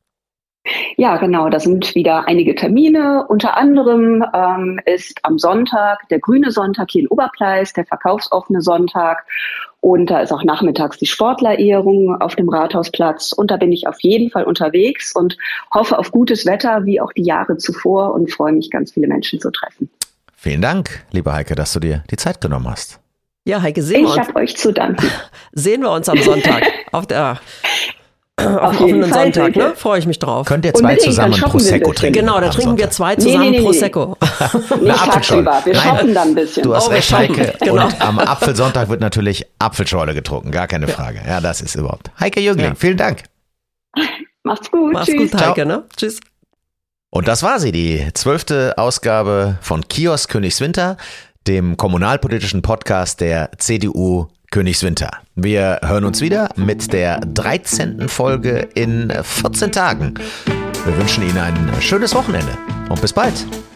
Ja, genau, da sind wieder einige Termine. Unter anderem ähm, ist am Sonntag der grüne Sonntag hier in Oberpleis, der verkaufsoffene Sonntag. Und da ist auch nachmittags die Sportlerehrung auf dem Rathausplatz. Und da bin ich auf jeden Fall unterwegs und hoffe auf gutes Wetter, wie auch die Jahre zuvor und freue mich, ganz viele Menschen zu treffen. Vielen Dank, liebe Heike, dass du dir die Zeit genommen hast. Ja, Heike, sehen wir uns. Ich habe euch zu danken. Sehen wir uns am Sonntag auf der auf, auf offenen Fall, Sonntag, Silke. ne? Freue ich mich drauf. Könnt ihr zwei Unbedingt, zusammen dann shoppen Prosecco wir ein bisschen. trinken? Genau, da am trinken wir Sonntag? zwei Nee, zusammen nee, nee, nee. Prosecco. Nicht Apfelschorle. tagsüber, wir Nein. shoppen dann ein bisschen. Du hast Oh, wir recht, shoppen. Heike. Genau. Und am Apfelsonntag wird natürlich Apfelschorle getrunken, gar keine Frage. Ja, das ist überhaupt. Heike Jüngling, Ja. vielen Dank. Macht's gut, Mach's tschüss. gut, Heike, ne? Tschüss. Und das war sie, die zwölfte Ausgabe von Kiosk Königswinter, dem kommunalpolitischen Podcast der C D U Königswinter. Wir hören uns wieder mit der dreizehnten Folge in vierzehn Tagen. Wir wünschen Ihnen ein schönes Wochenende und bis bald.